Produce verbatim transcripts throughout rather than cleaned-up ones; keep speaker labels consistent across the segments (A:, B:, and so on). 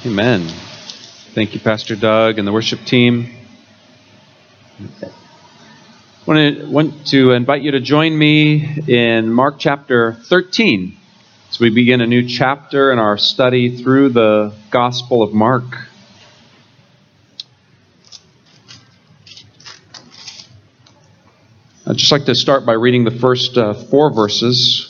A: Amen. Thank you, Pastor Doug and the worship team. I want to, want to invite you to join me in Mark chapter thirteen as we begin a new chapter in our study through the Gospel of Mark. I'd just like to start by reading the first uh, four verses.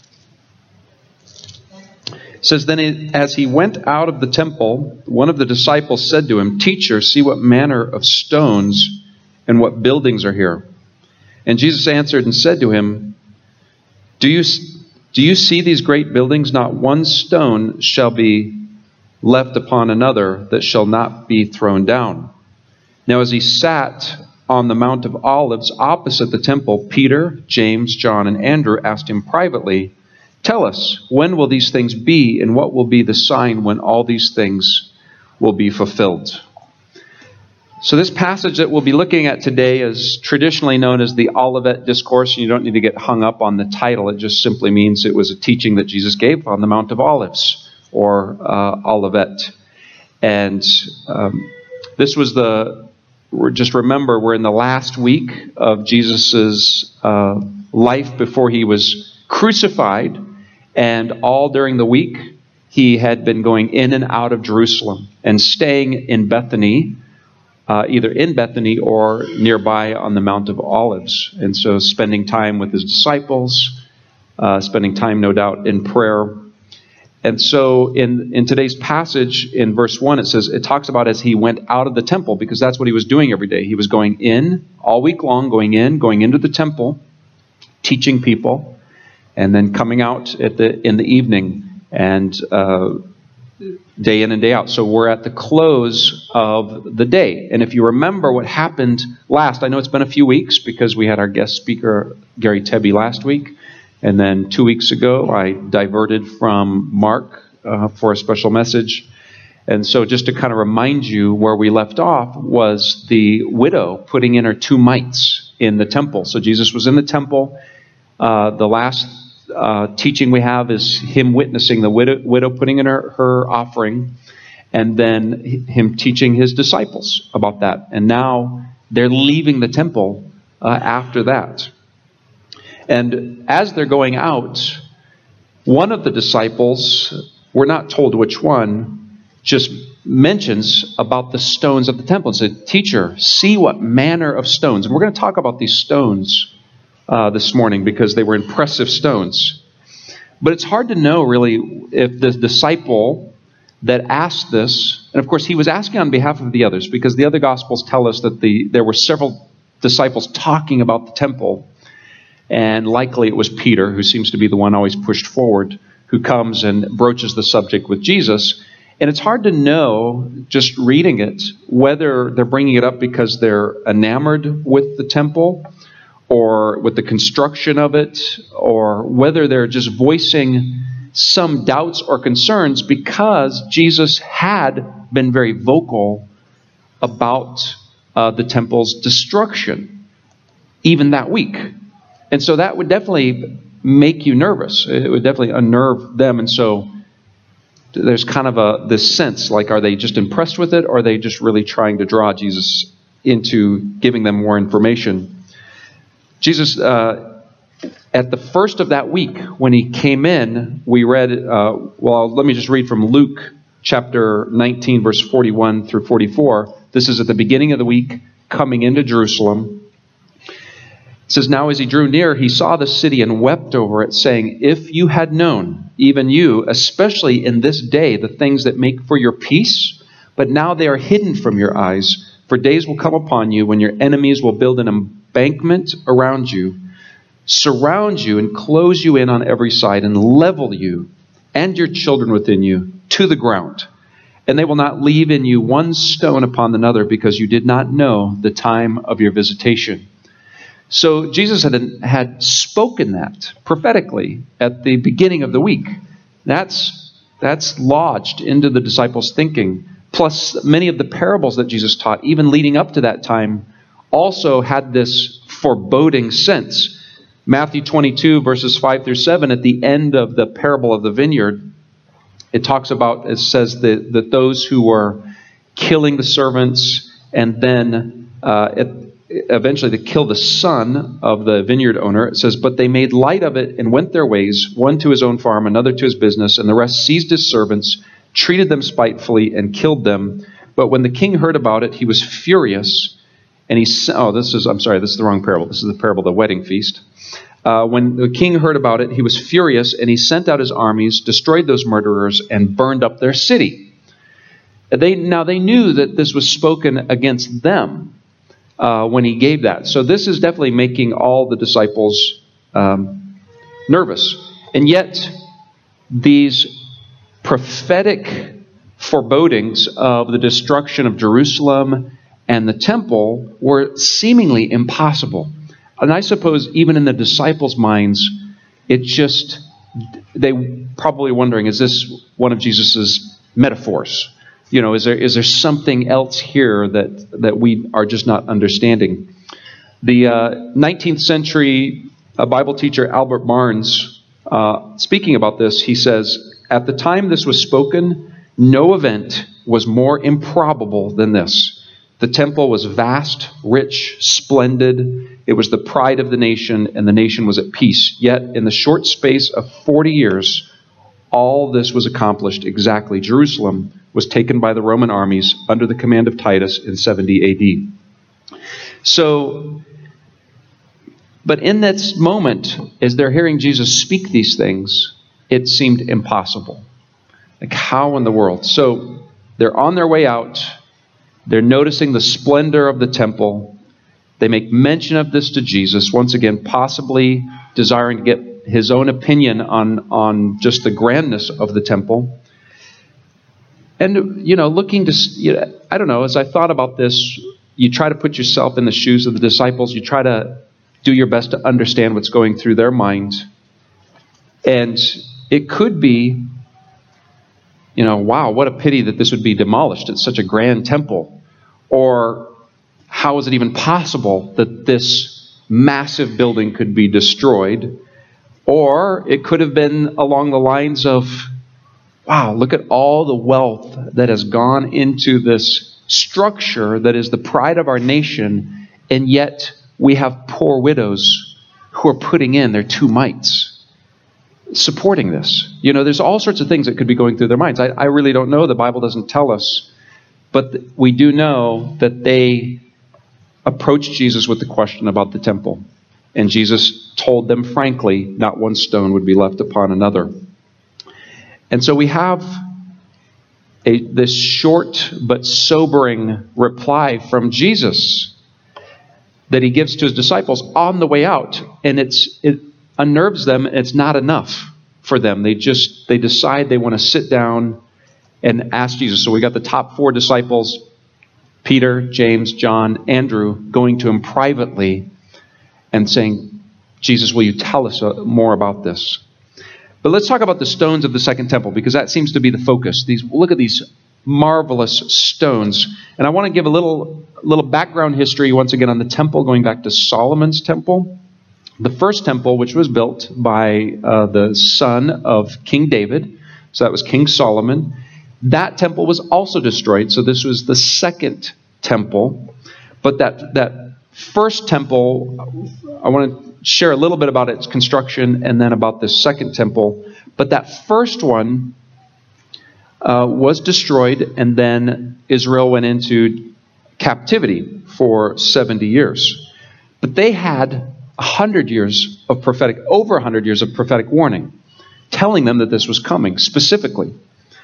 A: It says, Then as he went out of the temple, one of the disciples said to him, Teacher, see what manner of stones and what buildings are here. And Jesus answered and said to him, Do you, do you see these great buildings? Not one stone shall be left upon another that shall not be thrown down. Now as he sat on the Mount of Olives opposite the temple, Peter, James, John, and Andrew asked him privately, Tell us, when will these things be, and what will be the sign when all these things will be fulfilled? So this passage that we'll be looking at today is traditionally known as the Olivet Discourse, and you don't need to get hung up on the title. It just simply means it was a teaching that Jesus gave on the Mount of Olives, or uh, Olivet. And um, this was the, just remember, we're in the last week of Jesus's uh, life before he was crucified. And all during the week, he had been going in and out of Jerusalem and staying in Bethany, uh, either in Bethany or nearby on the Mount of Olives. And so spending time with his disciples, uh, spending time, no doubt, in prayer. And so in, in today's passage, in verse one, it says, it talks about as he went out of the temple, because that's what he was doing every day. He was going in all week long, going in, going into the temple, teaching people, and then coming out at the in the evening and uh, day in and day out. So we're at the close of the day. And if you remember what happened last, I know it's been a few weeks because we had our guest speaker, Gary Tebby, last week. And then two weeks ago, I diverted from Mark uh, for a special message. And so just to kind of remind you where we left off was the widow putting in her two mites in the temple. So Jesus was in the temple. Uh, the last Uh, teaching we have is him witnessing the widow, widow putting in her, her offering, and then him teaching his disciples about that. And now they're leaving the temple uh, after that. And as they're going out, one of the disciples, we're not told which one, just mentions about the stones of the temple and said, Teacher, see what manner of stones. And we're going to talk about these stones Uh, this morning because they were impressive stones. But it's hard to know really if the disciple that asked this, and of course he was asking on behalf of the others because the other Gospels tell us that the there were several disciples talking about the temple, and likely it was Peter, who seems to be the one always pushed forward, who comes and broaches the subject with Jesus. And it's hard to know, just reading it, whether they're bringing it up because they're enamored with the temple or with the construction of it, or whether they're just voicing some doubts or concerns because Jesus had been very vocal about uh, the temple's destruction, even that week. And so that would definitely make you nervous. It would definitely unnerve them. And so there's kind of a this sense, like, are they just impressed with it, or are they just really trying to draw Jesus into giving them more information? Jesus, uh, at the first of that week, when he came in, we read, uh, well, let me just read from Luke chapter nineteen, verse forty-one through forty-four. This is at the beginning of the week, coming into Jerusalem. It says, Now as he drew near, he saw the city and wept over it, saying, If you had known, even you, especially in this day, the things that make for your peace, but now they are hidden from your eyes. For days will come upon you when your enemies will build an embankment around you, surround you and close you in on every side, and level you and your children within you to the ground. And they will not leave in you one stone upon another, because you did not know the time of your visitation. So Jesus had, had spoken that prophetically at the beginning of the week. That's, that's lodged into the disciples' thinking. Plus, many of the parables that Jesus taught, even leading up to that time, also had this foreboding sense. Matthew twenty-two, verses five through seven, at the end of the parable of the vineyard, it talks about, it says that, that those who were killing the servants, and then uh, it, eventually they killed the son of the vineyard owner. It says, but they made light of it and went their ways, one to his own farm, another to his business, and the rest seized his servants, treated them spitefully, and killed them. But when the king heard about it, he was furious, and he oh, this is I'm sorry, this is the wrong parable. This is the parable of the wedding feast. Uh, when the king heard about it, he was furious, and he sent out his armies, destroyed those murderers, and burned up their city. They now they knew that this was spoken against them uh, when he gave that. So this is definitely making all the disciples um, nervous, and yet these prophetic forebodings of the destruction of Jerusalem and the temple were seemingly impossible. And I suppose even in the disciples' minds, it just, they probably wondering, is this one of Jesus's metaphors? You know, is there is there something else here that, that we are just not understanding? The uh, nineteenth century uh, Bible teacher Albert Barnes, uh, speaking about this, he says, at the time this was spoken, no event was more improbable than this. The temple was vast, rich, splendid. It was the pride of the nation, and the nation was at peace. Yet, in the short space of forty years, all this was accomplished exactly. Jerusalem was taken by the Roman armies under the command of Titus in seventy A D. So, but in this moment, as they're hearing Jesus speak these things, it seemed impossible. Like, how in the world? So, they're on their way out. They're noticing the splendor of the temple. They make mention of this to Jesus, once again, possibly desiring to get his own opinion on, on just the grandness of the temple. And, you know, looking to, you know, I don't know, as I thought about this, you try to put yourself in the shoes of the disciples. You try to do your best to understand what's going through their minds. And it could be, you know, wow, what a pity that this would be demolished. It's such a grand temple. Or how is it even possible that this massive building could be destroyed? Or it could have been along the lines of, wow, look at all the wealth that has gone into this structure that is the pride of our nation, and yet we have poor widows who are putting in their two mites, supporting this. You know, there's all sorts of things that could be going through their minds. I, I really don't know. The Bible doesn't tell us. But th- we do know that they approached Jesus with the question about the temple. And Jesus told them frankly, not one stone would be left upon another. And so we have a, this short but sobering reply from Jesus that he gives to his disciples on the way out. And it's it unnerves them. It's not enough for them. They just, they decide they want to sit down and ask Jesus. So we got the top four disciples, Peter, James, John, Andrew, going to him privately and saying, Jesus, will you tell us more about this? But let's talk about the stones of the second temple, because that seems to be the focus. These, look at these marvelous stones. And I want to give a little, little background history once again on the temple, going back to Solomon's temple. The first temple, which was built by uh, the son of King David, so that was King Solomon, that temple was also destroyed. So this was the second temple. But that, that first temple, I want to share a little bit about its construction and then about this second temple. But that first one uh, was destroyed, and then Israel went into captivity for seventy years. But they had one hundred years of prophetic, over one hundred years of prophetic warning, telling them that this was coming specifically.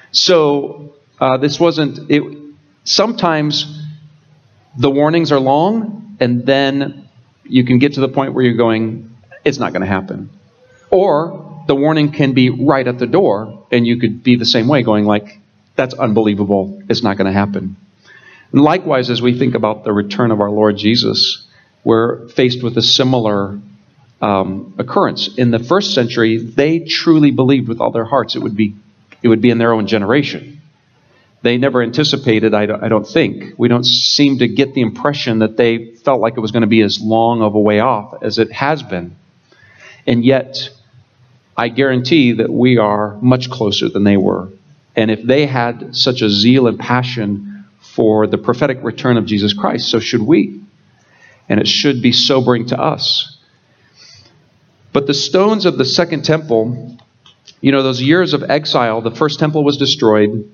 A: So uh, this wasn't, it, sometimes the warnings are long, and then you can get to the point where you're going, it's not going to happen. Or the warning can be right at the door, and you could be the same way, going like, that's unbelievable, it's not going to happen. And likewise, as we think about the return of our Lord Jesus, we're faced with a similar um, occurrence. In the first century, they truly believed with all their hearts it would be it would be in their own generation. They never anticipated, I don't, I don't think. We don't seem to get the impression that they felt like it was going to be as long of a way off as it has been. And yet, I guarantee that we are much closer than they were. And if they had such a zeal and passion for the prophetic return of Jesus Christ, so should we. And it should be sobering to us. But the stones of the second temple, you know, those years of exile, the first temple was destroyed.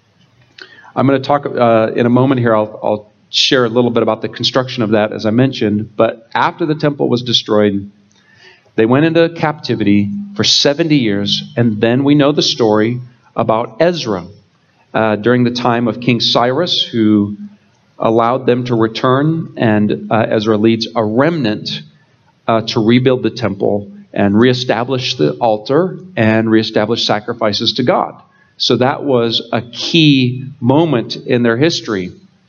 A: I'm going to talk uh, in a moment here. I'll, I'll share a little bit about the construction of that, as I mentioned. But after the temple was destroyed, they went into captivity for seventy years. And then we know the story about Ezra uh, during the time of King Cyrus, who allowed them to return. And uh, Ezra leads a remnant uh, to rebuild the temple and reestablish the altar and reestablish sacrifices to God. So that was a key moment in their history.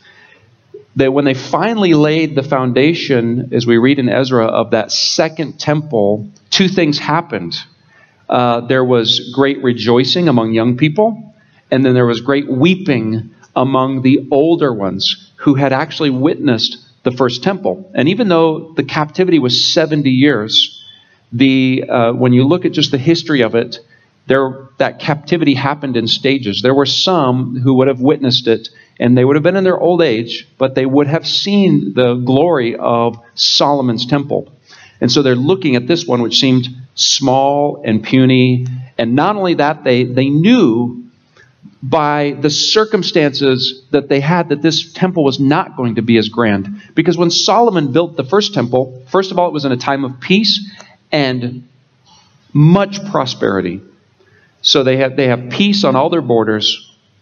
A: That when they finally laid the foundation, as we read in Ezra, of that second temple, two things happened. Uh, there was great rejoicing among young people, and then there was great weeping among the older ones who had actually witnessed the first temple. And even though the captivity was seventy years, the uh, when you look at just the history of it, there that captivity happened in stages. There were some who would have witnessed it, and they would have been in their old age, but they would have seen the glory of Solomon's temple. And so they're looking at this one, which seemed small and puny. And not only that, they, they knew by the circumstances that they had that this temple was not going to be as grand. Because when Solomon built the first temple, first of all, it was in a time of peace and much prosperity. So they have, they have peace on all their borders.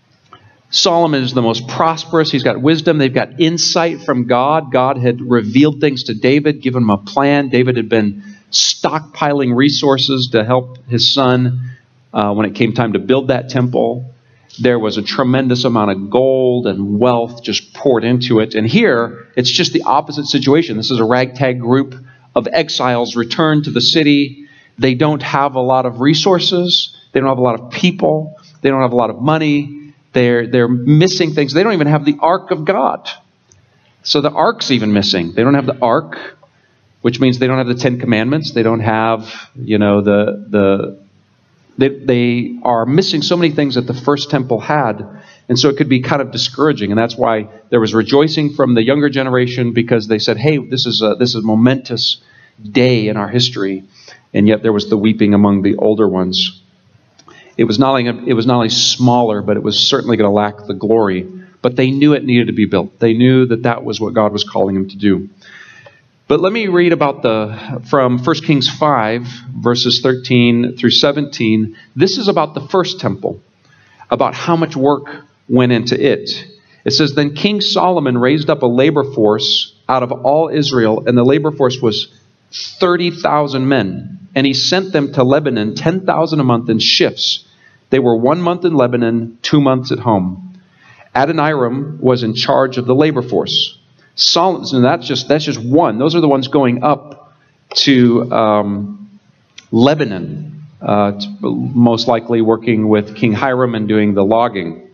A: Solomon is the most prosperous. He's got wisdom. They've got insight from God. God had revealed things to David, given him a plan. David had been stockpiling resources to help his son uh, when it came time to build that temple. There was a tremendous amount of gold and wealth just poured into it. And here, it's just the opposite situation. This is a ragtag group of exiles returned to the city. They don't have a lot of resources. They don't have a lot of people. They don't have a lot of money. They're, they're missing things. They don't even have the Ark of God. So the Ark's even missing. They don't have the Ark, which means they don't have the Ten Commandments. They don't have, you know, the... the they, they are missing so many things that the first temple had. And so it could be kind of discouraging. And that's why there was rejoicing from the younger generation, because they said, hey, this is a, this is a momentous day in our history. And yet there was the weeping among the older ones. It was not only, it was not only smaller, but it was certainly going to lack the glory. But they knew it needed to be built. They knew that that was what God was calling them to do. But let me read about the from First Kings five, verses thirteen through seventeen. This is about the first temple, about how much work went into it. It says, then King Solomon raised up a labor force out of all Israel, and the labor force was thirty thousand men. And he sent them to Lebanon, ten thousand a month in shifts. They were one month in Lebanon, two months at home. Adoniram was in charge of the labor force. Solomon, and that's just that's just one. Those are the ones going up to um, Lebanon, uh, most likely working with King Hiram and doing the logging.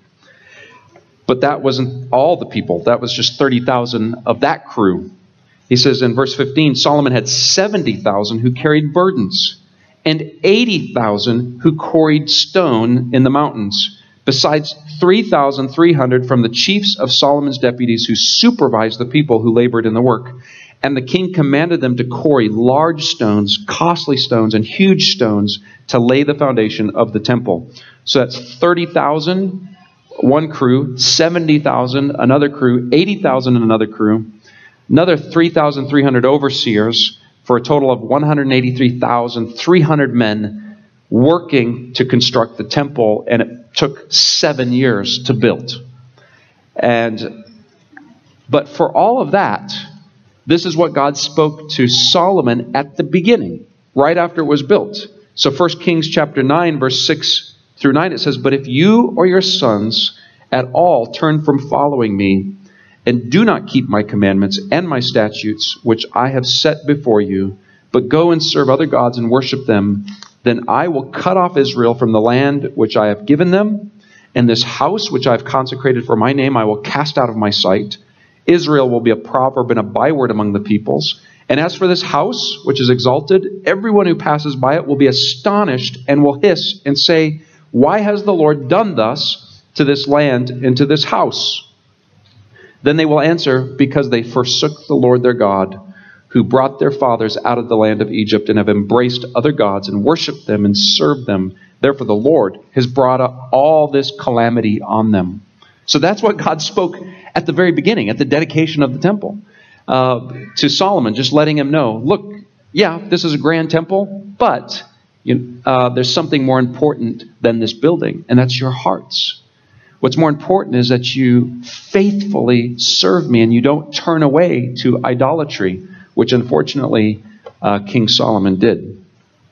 A: But that wasn't all the people. That was just thirty thousand of that crew. He says in verse fifteen, Solomon had seventy thousand who carried burdens and eighty thousand who quarried stone in the mountains, besides three thousand three hundred from the chiefs of Solomon's deputies who supervised the people who labored in the work. And the king commanded them to quarry large stones, costly stones, and huge stones to lay the foundation of the temple. So that's thirty thousand, one crew, seventy thousand, another crew, eighty thousand, another crew. Another three thousand three hundred overseers, for a total of one hundred eighty-three thousand three hundred men working to construct the temple, and it took seven years to build. And but for all of that, this is what God spoke to Solomon at the beginning, right after it was built. So First Kings chapter nine, verse six through nine, it says, but if you or your sons at all turn from following me, and do not keep my commandments and my statutes, which I have set before you, but go and serve other gods and worship them, then I will cut off Israel from the land which I have given them, and this house which I have consecrated for my name I will cast out of my sight. Israel will be a proverb and a byword among the peoples. And as for this house which is exalted, everyone who passes by it will be astonished and will hiss and say, Why has the Lord done thus to this land and to this house? Then they will answer, because they forsook the Lord their God, who brought their fathers out of the land of Egypt, and have embraced other gods and worshipped them and served them. Therefore the Lord has brought up all this calamity on them. So that's what God spoke at the very beginning, at the dedication of the temple, uh, to Solomon, just letting him know, look, yeah, this is a grand temple, but you, uh, there's something more important than this building, and that's your hearts. What's more important is that you faithfully serve me and you don't turn away to idolatry, which unfortunately uh, King Solomon did.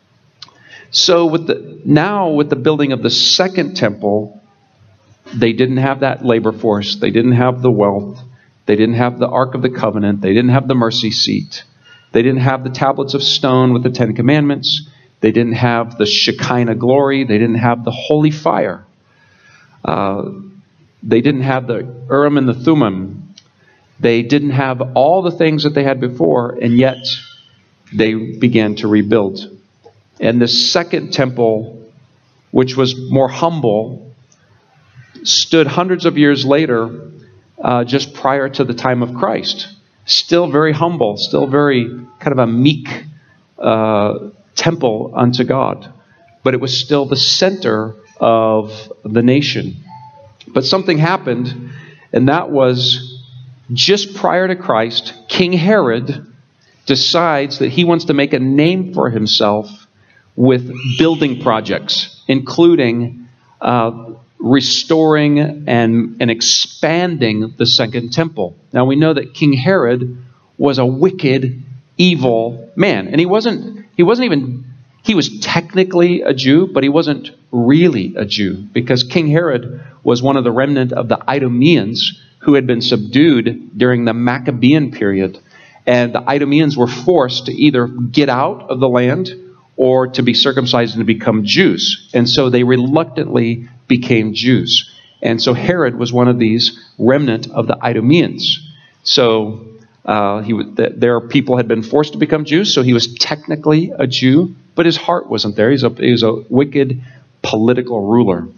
A: So with the now with the building of the second temple, they didn't have that labor force. They didn't have the wealth. They didn't have the Ark of the Covenant. They didn't have the mercy seat. They didn't have the tablets of stone with the Ten Commandments. They didn't have the Shekinah glory. They didn't have the holy fire. Uh, they didn't have the Urim and the Thummim. They didn't have all the things that they had before, and yet they began to rebuild. And the second temple, which was more humble, stood hundreds of years later, uh, just prior to the time of Christ. Still very humble, still very kind of a meek uh, temple unto God. But it was still the center of the nation. But something happened, and that was just prior to Christ, King Herod decides that he wants to make a name for himself with building projects, including uh, restoring and, and expanding the second temple. Now we know that King Herod was a wicked, evil man. And he wasn't, he wasn't even, he was technically a Jew, but he wasn't really a Jew, because King Herod was one of the remnant of the Idumeans who had been subdued during the Maccabean period. And the Idumeans were forced to either get out of the land or to be circumcised and to become Jews. And so they reluctantly became Jews. And so Herod was one of these remnant of the Idumeans. So uh, he w- th- their people had been forced to become Jews, so he was technically a Jew, but his heart wasn't there. He's a, he was a wicked political ruler.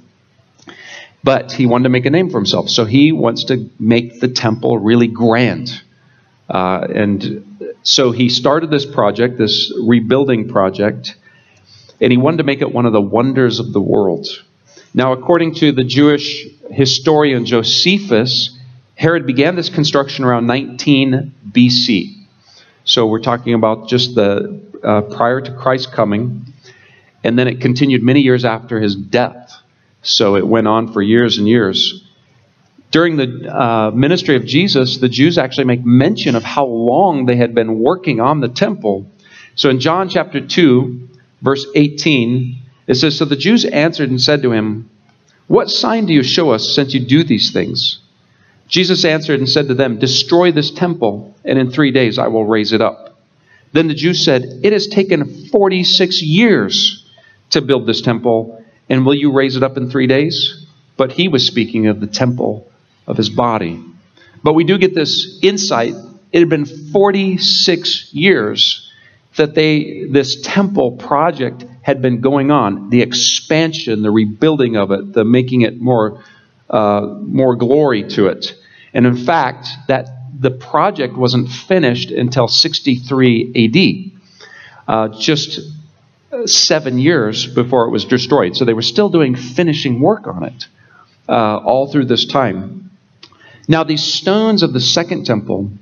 A: But he wanted to make a name for himself, so he wants to make the temple really grand. Uh, and so he started this project, this rebuilding project, and he wanted to make it one of the wonders of the world. Now, according to the Jewish historian Josephus, Herod began this construction around nineteen B C. So we're talking about just the uh, prior to Christ's coming, and then it continued many years after his death. So it went on for years and years. During the uh, ministry of Jesus, the Jews actually make mention of how long they had been working on the temple. So in John chapter two, verse eighteen, it says, "So the Jews answered and said to him, 'What sign do you show us since you do these things?' Jesus answered and said to them, 'Destroy this temple, and in three days I will raise it up.' Then the Jews said, 'It has taken forty-six years to build this temple, and will you raise it up in three days?' But he was speaking of the temple of his body." But we do get this insight. It had been forty-six years that they this temple project had been going on. The expansion, the rebuilding of it, the making it more uh, more glory to it. And in fact, that the project wasn't finished until sixty-three A D, uh, just seven years before it was destroyed. So they were still doing finishing work on it uh, all through this time. Now, these stones of the second temple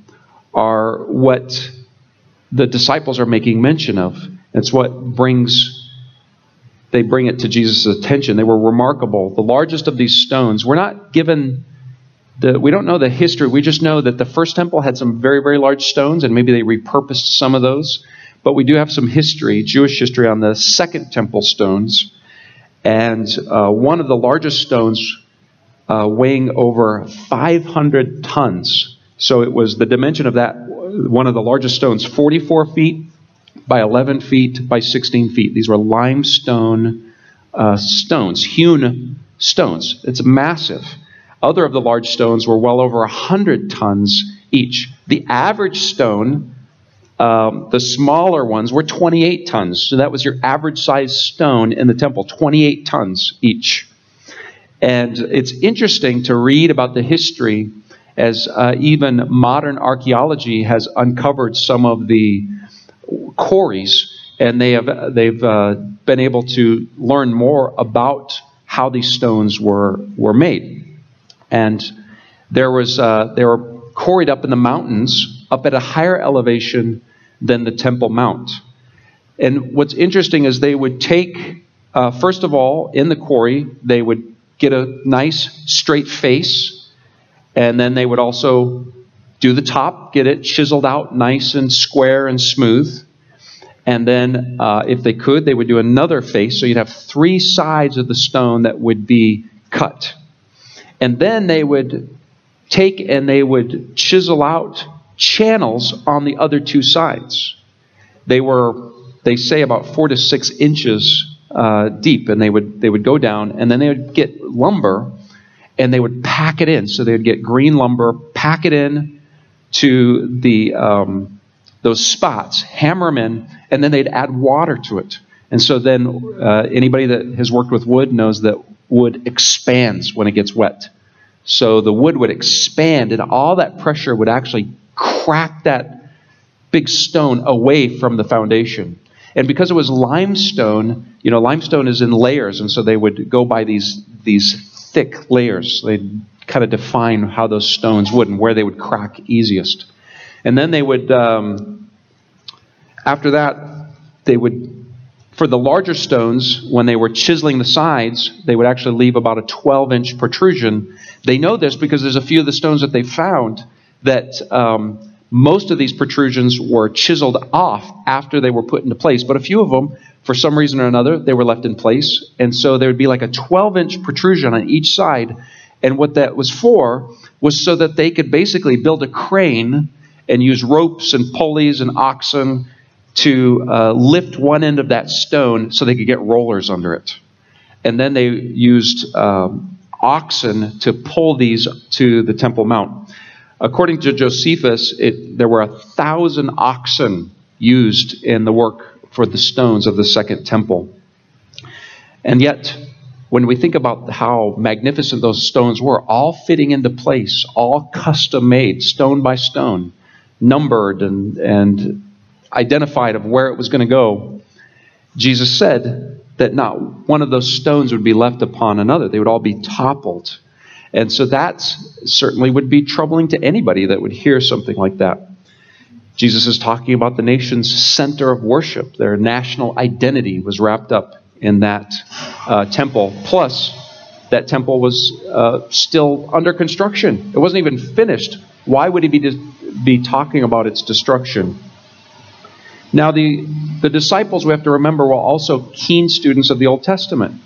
A: are what the disciples are making mention of. It's what brings, they bring it to Jesus' attention. They were remarkable. The largest of these stones, we're not given, the, we don't know the history. We just know that the first temple had some very, very large stones, and maybe they repurposed some of those. But we do have some history, Jewish history, on the second temple stones. And uh, one of the largest stones Uh, weighing over five hundred tons. So it was the dimension of that, one of the largest stones, forty-four feet by eleven feet by sixteen feet. These were limestone uh, stones, hewn stones. It's massive. Other of the large stones were well over one hundred tons each. The average stone Um, the smaller ones were twenty-eight tons. So that was your average size stone in the temple, twenty-eight tons each. And it's interesting to read about the history as uh, even modern archaeology has uncovered some of the quarries, and they have they've uh, been able to learn more about how these stones were were made. And there was uh, they were quarried up in the mountains, up at a higher elevation than the Temple Mount. And what's interesting is they would take, uh, first of all, in the quarry, they would get a nice straight face, and then they would also do the top, get it chiseled out nice and square and smooth. And then, uh, if they could, they would do another face, so you'd have three sides of the stone that would be cut. And then they would take and they would chisel out channels on the other two sides. They were, they say, about four to six inches uh, deep, and they would they would go down, and then they would get lumber, and they would pack it in. So they would get green lumber, pack it in to the um, those spots, hammer them in, and then they'd add water to it. And so then uh, anybody that has worked with wood knows that wood expands when it gets wet. So the wood would expand, and all that pressure would actually crack that big stone away from the foundation. And because it was limestone, you know, limestone is in layers, and so they would go by these these thick layers. They'd kind of define how those stones would and where they would crack easiest. And then they would, um, after that, they would, for the larger stones, when they were chiseling the sides, they would actually leave about a twelve-inch protrusion. They know this because there's a few of the stones that they found that um, most of these protrusions were chiseled off after they were put into place. But a few of them, for some reason or another, they were left in place. And so there would be like a twelve-inch protrusion on each side. And what that was for was so that they could basically build a crane and use ropes and pulleys and oxen to uh, lift one end of that stone so they could get rollers under it. And then they used um, oxen to pull these to the Temple Mount. According to Josephus, it, there were a thousand oxen used in the work for the stones of the Second Temple. And yet, when we think about how magnificent those stones were, all fitting into place, all custom made, stone by stone, numbered and, and identified of where it was going to go, Jesus said that not one of those stones would be left upon another. They would all be toppled. And so that certainly would be troubling to anybody that would hear something like that. Jesus is talking about the nation's center of worship. Their national identity was wrapped up in that uh, temple. Plus, that temple was uh, still under construction. It wasn't even finished. Why would he be, be talking about its destruction? Now, the, the disciples, we have to remember, were also keen students of the Old Testament.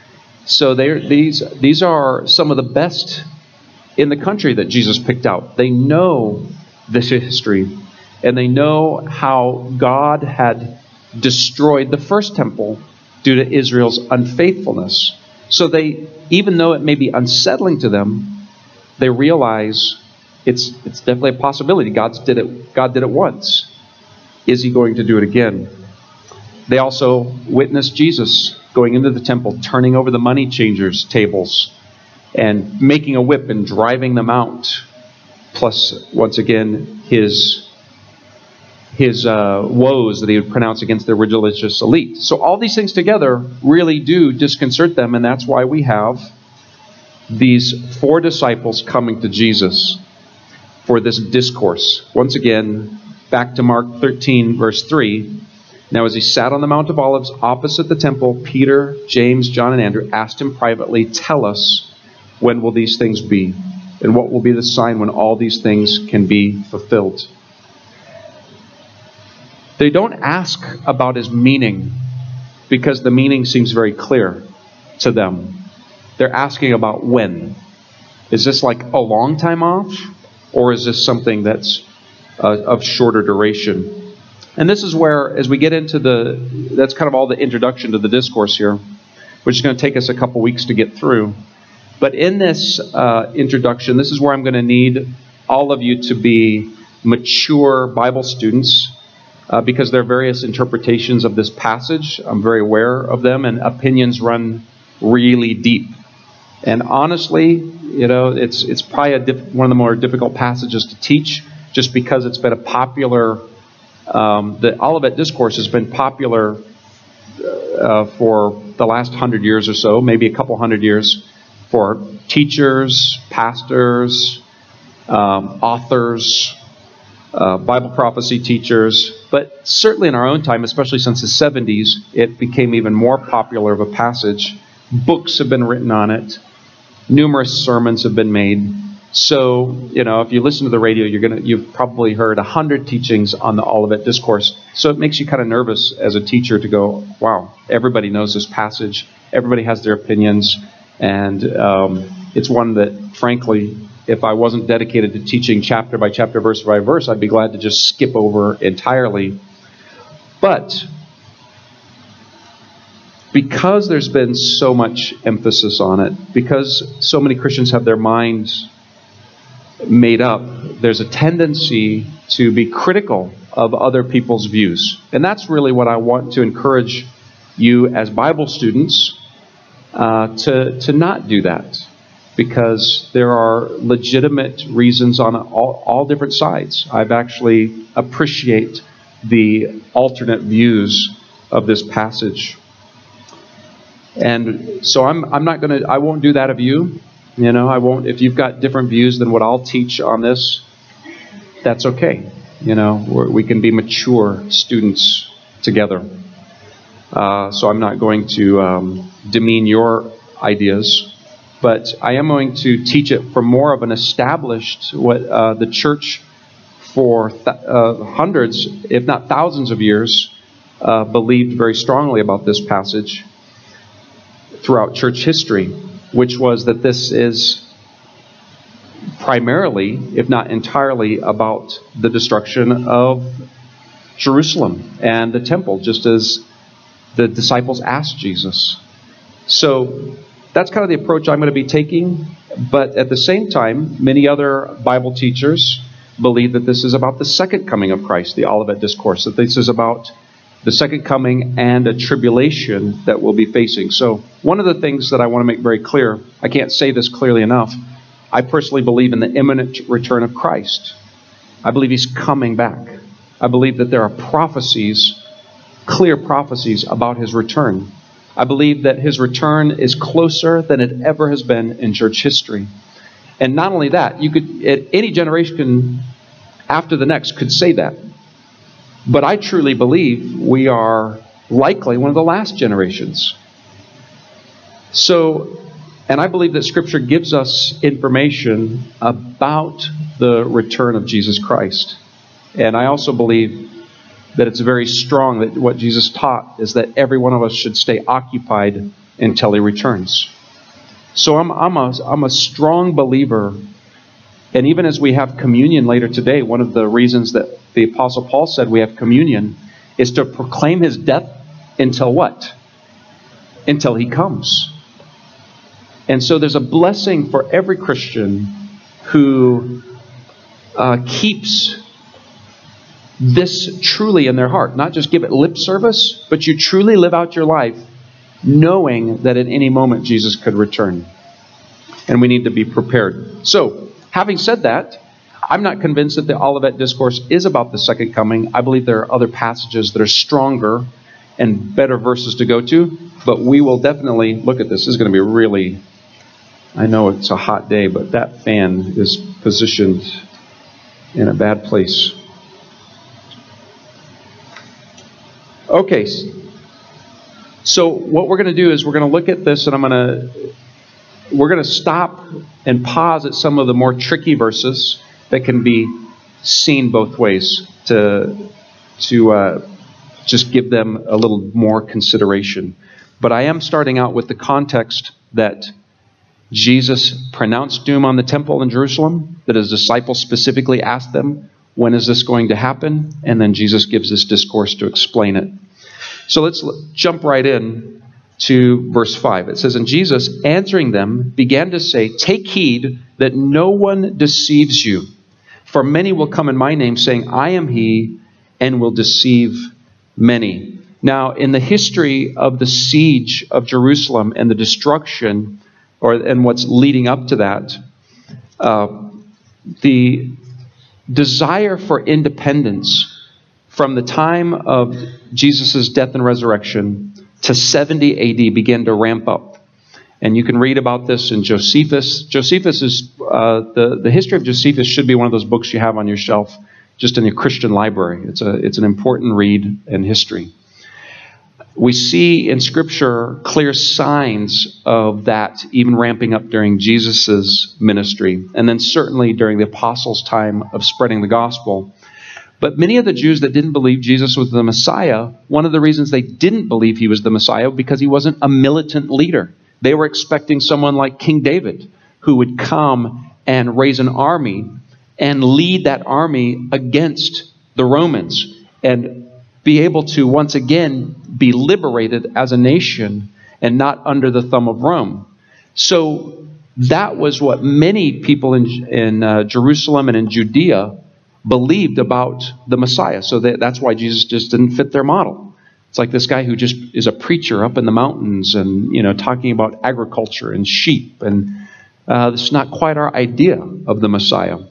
A: So these these are some of the best in the country that Jesus picked out. They know this history, and they know how God had destroyed the first temple due to Israel's unfaithfulness. So they, even though it may be unsettling to them, they realize it's it's definitely a possibility. God's did it. God did it once. Is he going to do it again? They also witnessed Jesus going into the temple, turning over the money changers' tables, and making a whip and driving them out. Plus, once again, his his uh, woes that he would pronounce against the religious elite. So all these things together really do disconcert them, and that's why we have these four disciples coming to Jesus for this discourse. Once again, back to Mark thirteen, verse three. Now as he sat on the Mount of Olives opposite the temple, Peter, James, John, and Andrew asked him privately, "Tell us, when will these things be? And what will be the sign when all these things can be fulfilled?" They don't ask about his meaning because the meaning seems very clear to them. They're asking about when. Is this like a long time off? Or is this something that's uh, of shorter duration? And this is where, as we get into the, that's kind of all the introduction to the discourse here, which is going to take us a couple weeks to get through. But in this uh, introduction, this is where I'm going to need all of you to be mature Bible students uh, because there are various interpretations of this passage. I'm very aware of them, and opinions run really deep. And honestly, you know, it's it's probably a diff- one of the more difficult passages to teach, just because it's been a popular, um, the Olivet Discourse has been popular uh, for the last hundred years or so, maybe a couple hundred years, for teachers, pastors, um, authors, uh, Bible prophecy teachers. But certainly in our own time, especially since the seventies, it became even more popular of a passage. Books have been written on it. Numerous sermons have been made. So, you know, if you listen to the radio, you're gonna you've probably heard a hundred teachings on the Olivet Discourse. So it makes you kind of nervous as a teacher to go, wow, everybody knows this passage. Everybody has their opinions. And um, it's one that, frankly, if I wasn't dedicated to teaching chapter by chapter, verse by verse, I'd be glad to just skip over entirely. But because there's been so much emphasis on it, because so many Christians have their minds made up, there's a tendency to be critical of other people's views. And that's really what I want to encourage you as Bible students uh, to, to not do that. Because there are legitimate reasons on all, all different sides. I've actually appreciate the alternate views of this passage. And so I'm I'm not going to, I won't do that of you. You know, I won't, if you've got different views than what I'll teach on this, that's okay. You know, we're, we can be mature students together. Uh, so I'm not going to um, demean your ideas, but I am going to teach it from more of an established, what uh, the church for th- uh, hundreds, if not thousands of years, uh, believed very strongly about this passage throughout church history, which was that this is primarily, if not entirely, about the destruction of Jerusalem and the temple, just as the disciples asked Jesus. So that's kind of the approach I'm going to be taking. But at the same time, many other Bible teachers believe that this is about the second coming of Christ, the Olivet Discourse, that this is about the second coming and a tribulation that we'll be facing. So one of the things that I want to make very clear, I can't say this clearly enough, I personally believe in the imminent return of Christ. I believe He's coming back. I believe that there are prophecies, clear prophecies about His return. I believe that His return is closer than it ever has been in church history. And not only that, you could, at any generation after the next could say that. But I truly believe we are likely one of the last generations. So, and I believe that Scripture gives us information about the return of Jesus Christ. And I also believe that it's very strong that what Jesus taught is that every one of us should stay occupied until He returns. So I'm, I'm, a, I'm a strong believer. And even as we have communion later today, one of the reasons that the Apostle Paul said we have communion is to proclaim His death until what? Until He comes. And so there's a blessing for every Christian who uh, keeps this truly in their heart. Not just give it lip service, but you truly live out your life knowing that at any moment Jesus could return. And we need to be prepared. So, having said that, I'm not convinced that the Olivet Discourse is about the second coming. I believe there are other passages that are stronger and better verses to go to. But we will definitely look at this. This is going to be really, I know it's a hot day, but that fan is positioned in a bad place. Okay, so what we're going to do is we're going to look at this, and I'm going to we're going to stop and pause at some of the more tricky verses that can be seen both ways to to uh, just give them a little more consideration. But I am starting out with the context that Jesus pronounced doom on the temple in Jerusalem, that His disciples specifically asked them, when is this going to happen? And then Jesus gives this discourse to explain it. So let's jump right in to verse five. It says, and Jesus, answering them, began to say, take heed that no one deceives you. For many will come in my name, saying, I am He, and will deceive many. Now, in the history of the siege of Jerusalem and the destruction, or and what's leading up to that, uh, the desire for independence from the time of Jesus' death and resurrection to seventy A D began to ramp up. And you can read about this in Josephus. Josephus is, uh, the, the history of Josephus should be one of those books you have on your shelf, just in your Christian library. It's a, it's an important read in history. We see in Scripture clear signs of that even ramping up during Jesus' ministry, and then certainly during the apostles' time of spreading the gospel. But many of the Jews that didn't believe Jesus was the Messiah, one of the reasons they didn't believe he was the Messiah because he wasn't a militant leader. They were expecting someone like King David, who would come and raise an army and lead that army against the Romans and be able to once again be liberated as a nation and not under the thumb of Rome. So that was what many people in, in uh, Jerusalem and in Judea believed about the Messiah. So that, that's why Jesus just didn't fit their model. It's like this guy who just is a preacher up in the mountains and, you know, talking about agriculture and sheep. And uh, this is not quite our idea of the Messiah.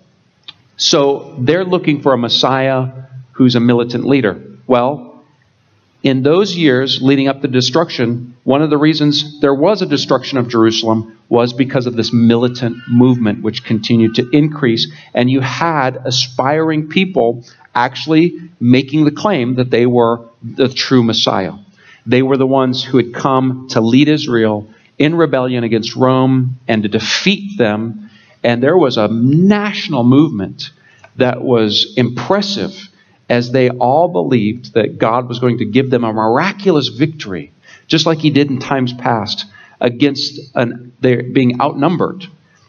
A: So they're looking for a Messiah who's a militant leader. Well, in those years leading up to destruction, one of the reasons there was a destruction of Jerusalem was because of this militant movement which continued to increase. And you had aspiring people actually making the claim that they were the true Messiah. They were the ones who had come to lead Israel in rebellion against Rome and to defeat them. And there was a national movement that was impressive as they all believed that God was going to give them a miraculous victory, just like he did in times past, against an, their being outnumbered.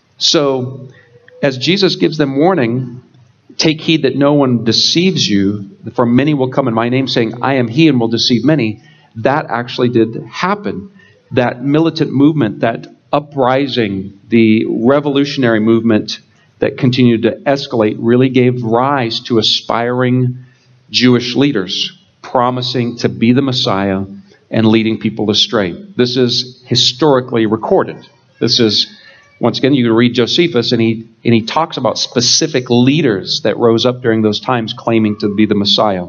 A: So as Jesus gives them warning, take heed that no one deceives you, for many will come in my name saying, I am he, and will deceive many. That actually did happen. That militant movement, that uprising, the revolutionary movement that continued to escalate really gave rise to aspiring Jewish leaders promising to be the Messiah and leading people astray. This is historically recorded. This is, once again, you can read Josephus, and he and he talks about specific leaders that rose up during those times claiming to be the Messiah.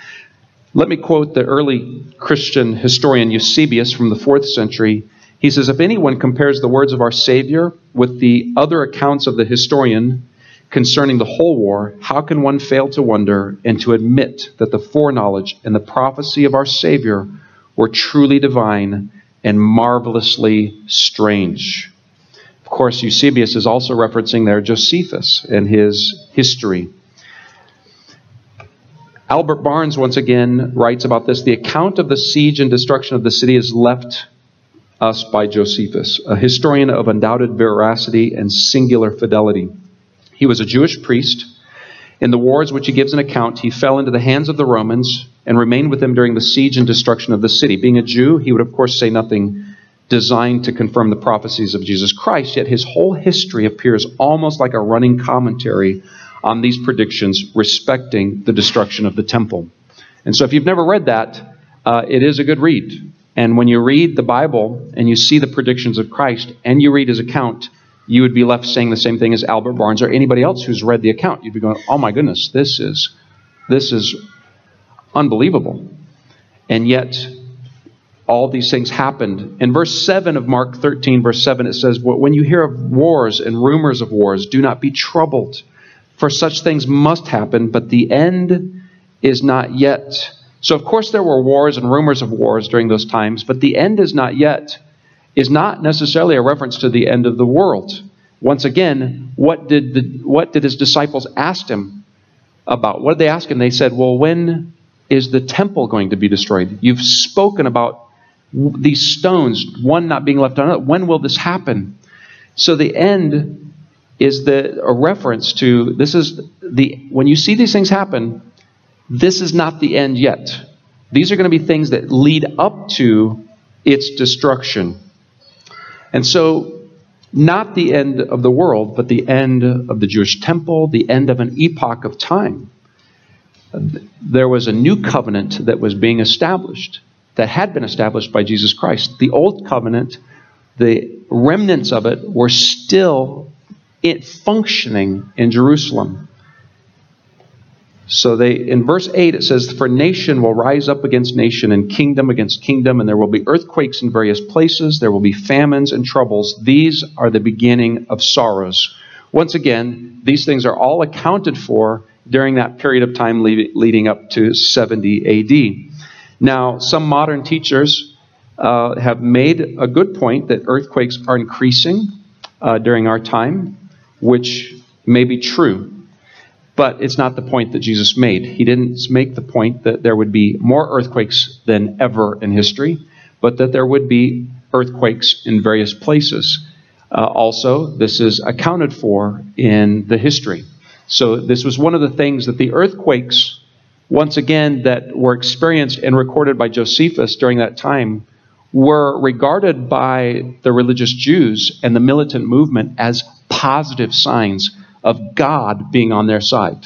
A: Let me quote the early Christian historian Eusebius from the fourth century. He says, if anyone compares the words of our Savior with the other accounts of the historian concerning the whole war, how can one fail to wonder and to admit that the foreknowledge and the prophecy of our Savior were truly divine and marvelously strange? Of course, Eusebius is also referencing there Josephus and his history. Albert Barnes, once again, writes about this. The account of the siege and destruction of the city is left us by Josephus, a historian of undoubted veracity and singular fidelity. He was a Jewish priest. In the wars which he gives an account, he fell into the hands of the Romans and remained with them during the siege and destruction of the city. Being a Jew, he would of course say nothing designed to confirm the prophecies of Jesus Christ, yet his whole history appears almost like a running commentary on these predictions respecting the destruction of the temple. And so if you've never read that, uh, it is a good read. And when you read the Bible and you see the predictions of Christ and you read his account, you would be left saying the same thing as Albert Barnes or anybody else who's read the account. You'd be going, oh my goodness, this is, this is unbelievable. And yet, all these things happened. In verse seven of Mark thirteen, verse seven, it says, when you hear of wars and rumors of wars, do not be troubled, for such things must happen, but the end is not yet. So of course there were wars and rumors of wars during those times, but the end is not yet is not necessarily a reference to the end of the world. Once again, what did the what did his disciples ask him about? What did they ask him? They said, well, when is the temple going to be destroyed? You've spoken about these stones, one not being left on another. When will this happen? So the end is the a reference to this is the when you see these things happen, this is not the end yet. These are going to be things that lead up to its destruction. And so not the end of the world, but the end of the Jewish temple, the end of an epoch of time. there was a new covenant that was being established, that had been established by Jesus Christ. The old covenant, the remnants of it were still it functioning in Jerusalem. So they, in verse eight, it says, "For nation will rise up against nation, and kingdom against kingdom, and there will be earthquakes in various places. There will be famines and troubles. These are the beginning of sorrows." Once again, these things are all accounted for during that period of time leading up to seventy A D. Now, some modern teachers uh, have made a good point that earthquakes are increasing uh, during our time, which may be true. But it's not the point that Jesus made. He didn't make the point that there would be more earthquakes than ever in history, but that there would be earthquakes in various places. Uh, also, this is accounted for in the history. So this was one of the things that the earthquakes, once again, that were experienced and recorded by Josephus during that time, were regarded by the religious Jews and the militant movement as positive signs of God being on their side.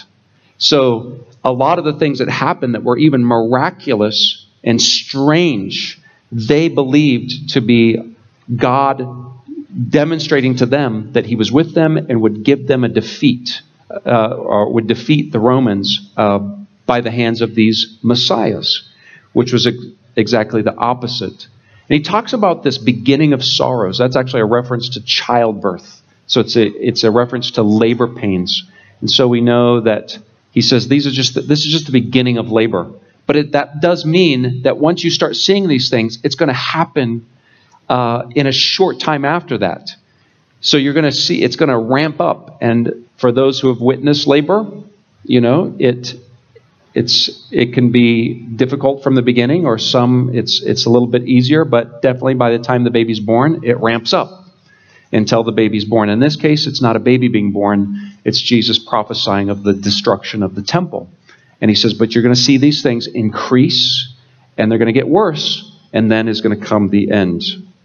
A: So a lot of the things that happened that were even miraculous and strange, they believed to be God demonstrating to them that he was with them and would give them a defeat, uh, or would defeat the Romans uh, by the hands of these messiahs, which was ex- exactly the opposite. And he talks about this beginning of sorrows. That's actually a reference to childbirth. So it's a it's a reference to labor pains, and so we know that he says these are just the, this is just the beginning of labor. But it, that does mean that once you start seeing these things, it's going to happen uh, in a short time after that. So you're going to see it's going to ramp up, and for those who have witnessed labor, you know it it's it can be difficult from the beginning, or some it's it's a little bit easier, but definitely by the time the baby's born, it ramps up until the baby's born. In this case, it's not a baby being born. It's Jesus prophesying of the destruction of the temple. And he says, but you're going to see these things increase, and they're going to get worse, and then is going to come the end.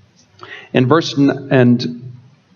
A: In verse, and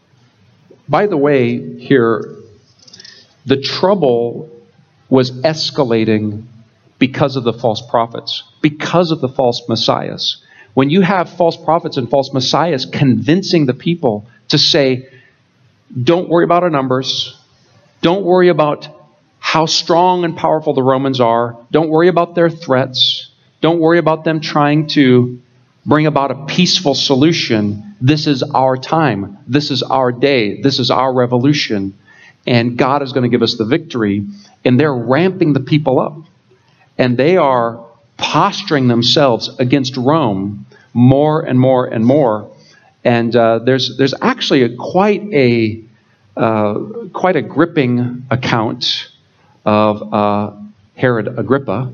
A: by the way, here, the trouble was escalating because of the false prophets, because of the false messiahs. When you have false prophets and false messiahs convincing the people to say, don't worry about our numbers. Don't worry about how strong and powerful the Romans are. Don't worry about their threats. Don't worry about them trying to bring about a peaceful solution. This is our time. This is our day. This is our revolution. And God is going to give us the victory. And they're ramping the people up. And they are posturing themselves against Rome more and more and more. And uh, there's there's actually a, quite a uh, quite a gripping account of uh, Herod Agrippa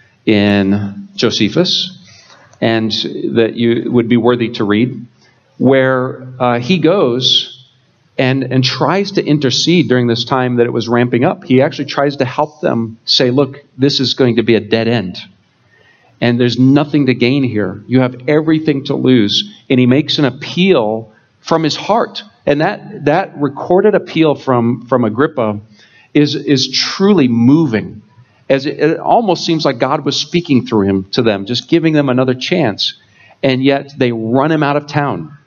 A: in Josephus, and that you would be worthy to read, where uh, he goes and and tries to intercede during this time that it was ramping up. He actually tries to help them say, "Look, this is going to be a dead end. And there's nothing to gain here. You have everything to lose." And he makes an appeal from his heart. And that that recorded appeal from, from Agrippa is, is truly moving. As it, it almost seems like God was speaking through him to them, just giving them another chance. And yet they run him out of town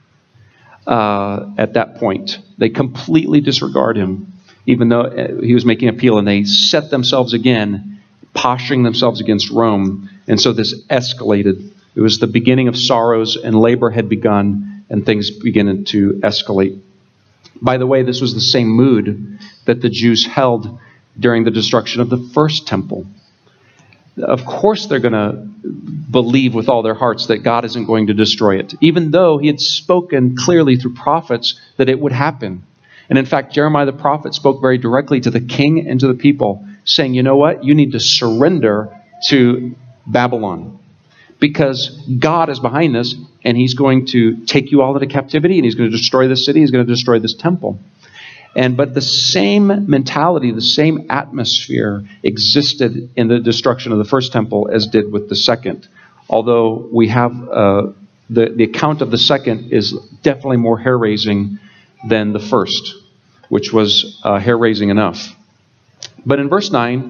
A: uh, at that point. They completely disregard him, even though he was making an appeal. And they set themselves again, posturing themselves against Rome. And so this escalated. It was the beginning of sorrows, and labor had begun, and things began to escalate. By the way, this was the same mood that the Jews held during the destruction of the first temple. Of course they're going to believe with all their hearts that God isn't going to destroy it, even though he had spoken clearly through prophets that it would happen. And in fact, Jeremiah the prophet spoke very directly to the king and to the people, saying, you know what? You need to surrender to Babylon, because God is behind this, and he's going to take you all into captivity, and he's going to destroy this city, he's going to destroy this temple. And but the same mentality, the same atmosphere existed in the destruction of the first temple as did with the second. Although we have uh, the, the account of the second is definitely more hair-raising than the first, which was uh, hair-raising enough. But in verse nine,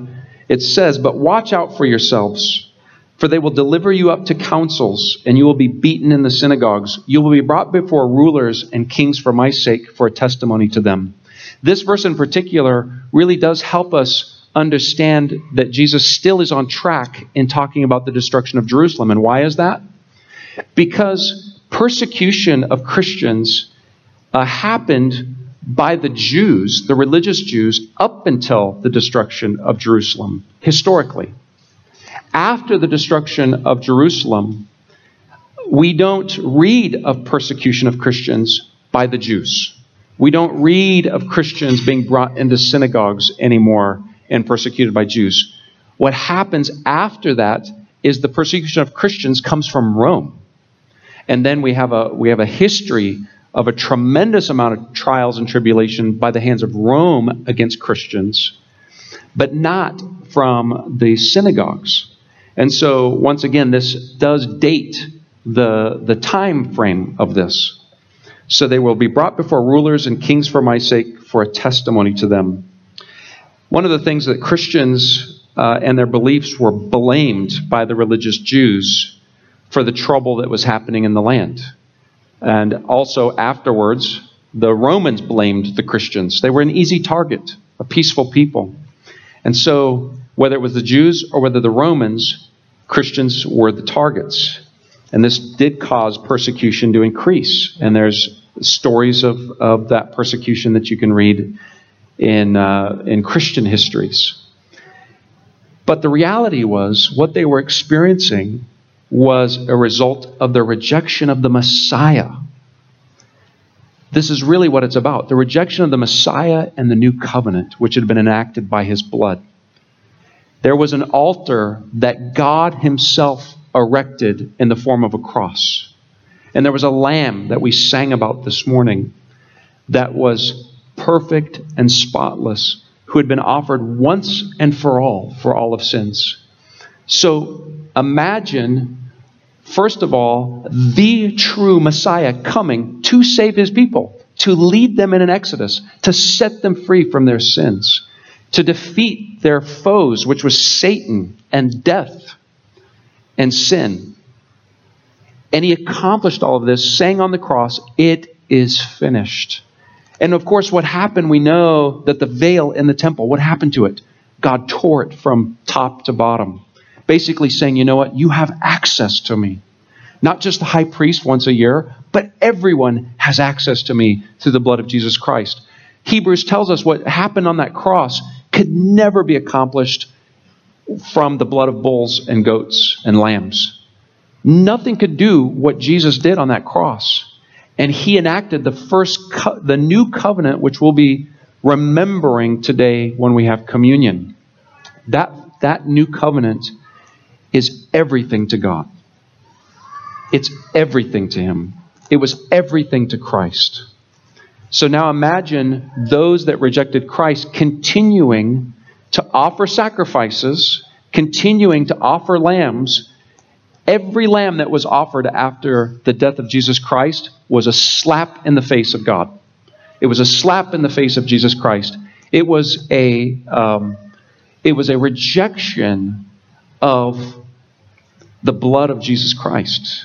A: It says, "But watch out for yourselves, for they will deliver you up to councils, and you will be beaten in the synagogues. You will be brought before rulers and kings for my sake, for a testimony to them." This verse in particular really does help us understand that Jesus still is on track in talking about the destruction of Jerusalem. And why is that? Because persecution of Christians uh, happened by the Jews, the religious Jews, up until the destruction of Jerusalem, historically. After the destruction of Jerusalem, we don't read of persecution of Christians by the Jews. We don't read of Christians being brought into synagogues anymore and persecuted by Jews. What happens after that is the persecution of Christians comes from Rome. And then we have a we have a history of a tremendous amount of trials and tribulation by the hands of Rome against Christians, but not from the synagogues. And so, once again, this does date the, the time frame of this. So they will be brought before rulers and kings for my sake, for a testimony to them. One of the things that Christians uh, and their beliefs were blamed by the religious Jews for the trouble that was happening in the land. And also afterwards, the Romans blamed the Christians. They were an easy target, a peaceful people. And so, whether it was the Jews or whether the Romans, Christians were the targets. And this did cause persecution to increase. And there's stories of, of that persecution that you can read in, uh, in Christian histories. But the reality was, what they were experiencing was a result of the rejection of the Messiah. This is really what it's about. The rejection of the Messiah and the new covenant, which had been enacted by his blood. There was an altar that God himself erected in the form of a cross. And there was a lamb that we sang about this morning that was perfect and spotless, who had been offered once and for all for all of sins. So imagine, first of all, the true Messiah coming to save his people, to lead them in an exodus, to set them free from their sins, to defeat their foes, which was Satan and death and sin. And he accomplished all of this, saying on the cross, "It is finished." And of course, what happened, we know that the veil in the temple, what happened to it? God tore it from top to bottom. Basically saying, you know what? You have access to me. Not just the high priest once a year, but everyone has access to me through the blood of Jesus Christ. Hebrews tells us what happened on that cross could never be accomplished from the blood of bulls and goats and lambs. Nothing could do what Jesus did on that cross. And he enacted the first, co- the new covenant, which we'll be remembering today when we have communion. That, that new covenant is everything to God. It's everything to him. It was everything to Christ. So now imagine those that rejected Christ continuing to offer sacrifices, continuing to offer lambs. Every lamb that was offered after the death of Jesus Christ was a slap in the face of God. It was a slap in the face of Jesus Christ. It was a, um, it was a rejection of the blood of Jesus Christ.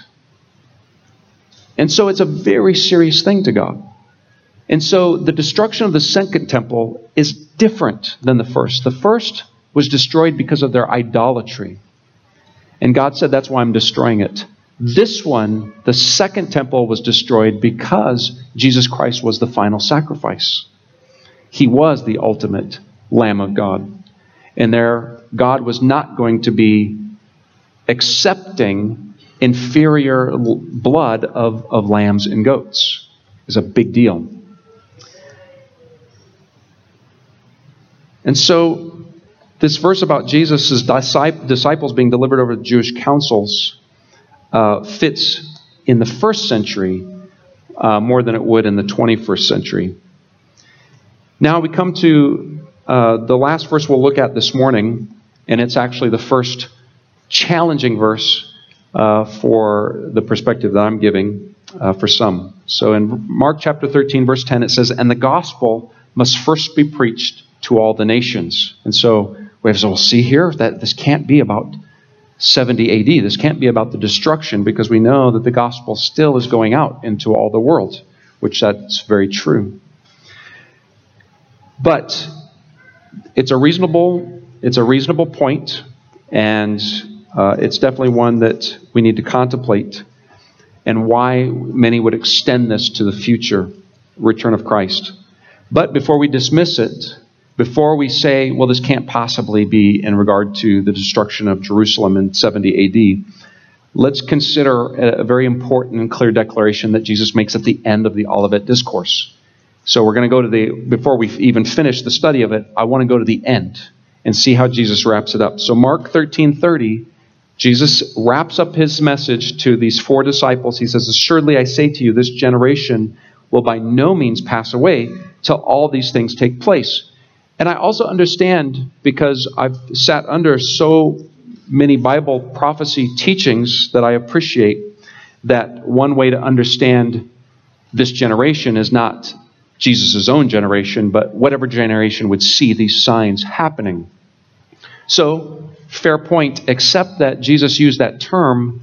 A: And so it's a very serious thing to God. And so the destruction of the second temple is different than the first. The first was destroyed because of their idolatry. And God said, that's why I'm destroying it. This one, the second temple, was destroyed because Jesus Christ was the final sacrifice. He was the ultimate Lamb of God. And there, God was not going to be accepting inferior blood of, of lambs and goats. It's a big deal. And so this verse about Jesus' disciples being delivered over to Jewish councils uh, fits in the first century uh, more than it would in the twenty-first century. Now we come to uh, the last verse we'll look at this morning, and it's actually the first challenging verse uh, for the perspective that I'm giving uh, for some. So in Mark chapter thirteen, verse ten, it says, "And the gospel must first be preached to all the nations." And so We have to say, well, see here, that this can't be about seventy A D. This can't be about the destruction, because we know that the gospel still is going out into all the world, which that's very true. But it's a reasonable, it's a reasonable point, and uh, it's definitely one that we need to contemplate, and why many would extend this to the future return of Christ. But before we dismiss it, before we say, well, this can't possibly be in regard to the destruction of Jerusalem in seventy A D, let's consider a very important and clear declaration that Jesus makes at the end of the Olivet Discourse. So we're going to go to the, before we even finish the study of it, I want to go to the end and see how Jesus wraps it up. So Mark thirteen thirty, Jesus wraps up his message to these four disciples. He says, assuredly I say to you, this generation will by no means pass away till all these things take place. And I also understand, because I've sat under so many Bible prophecy teachings that I appreciate, that one way to understand this generation is not Jesus' own generation, but whatever generation would see these signs happening. So, fair point, except that Jesus used that term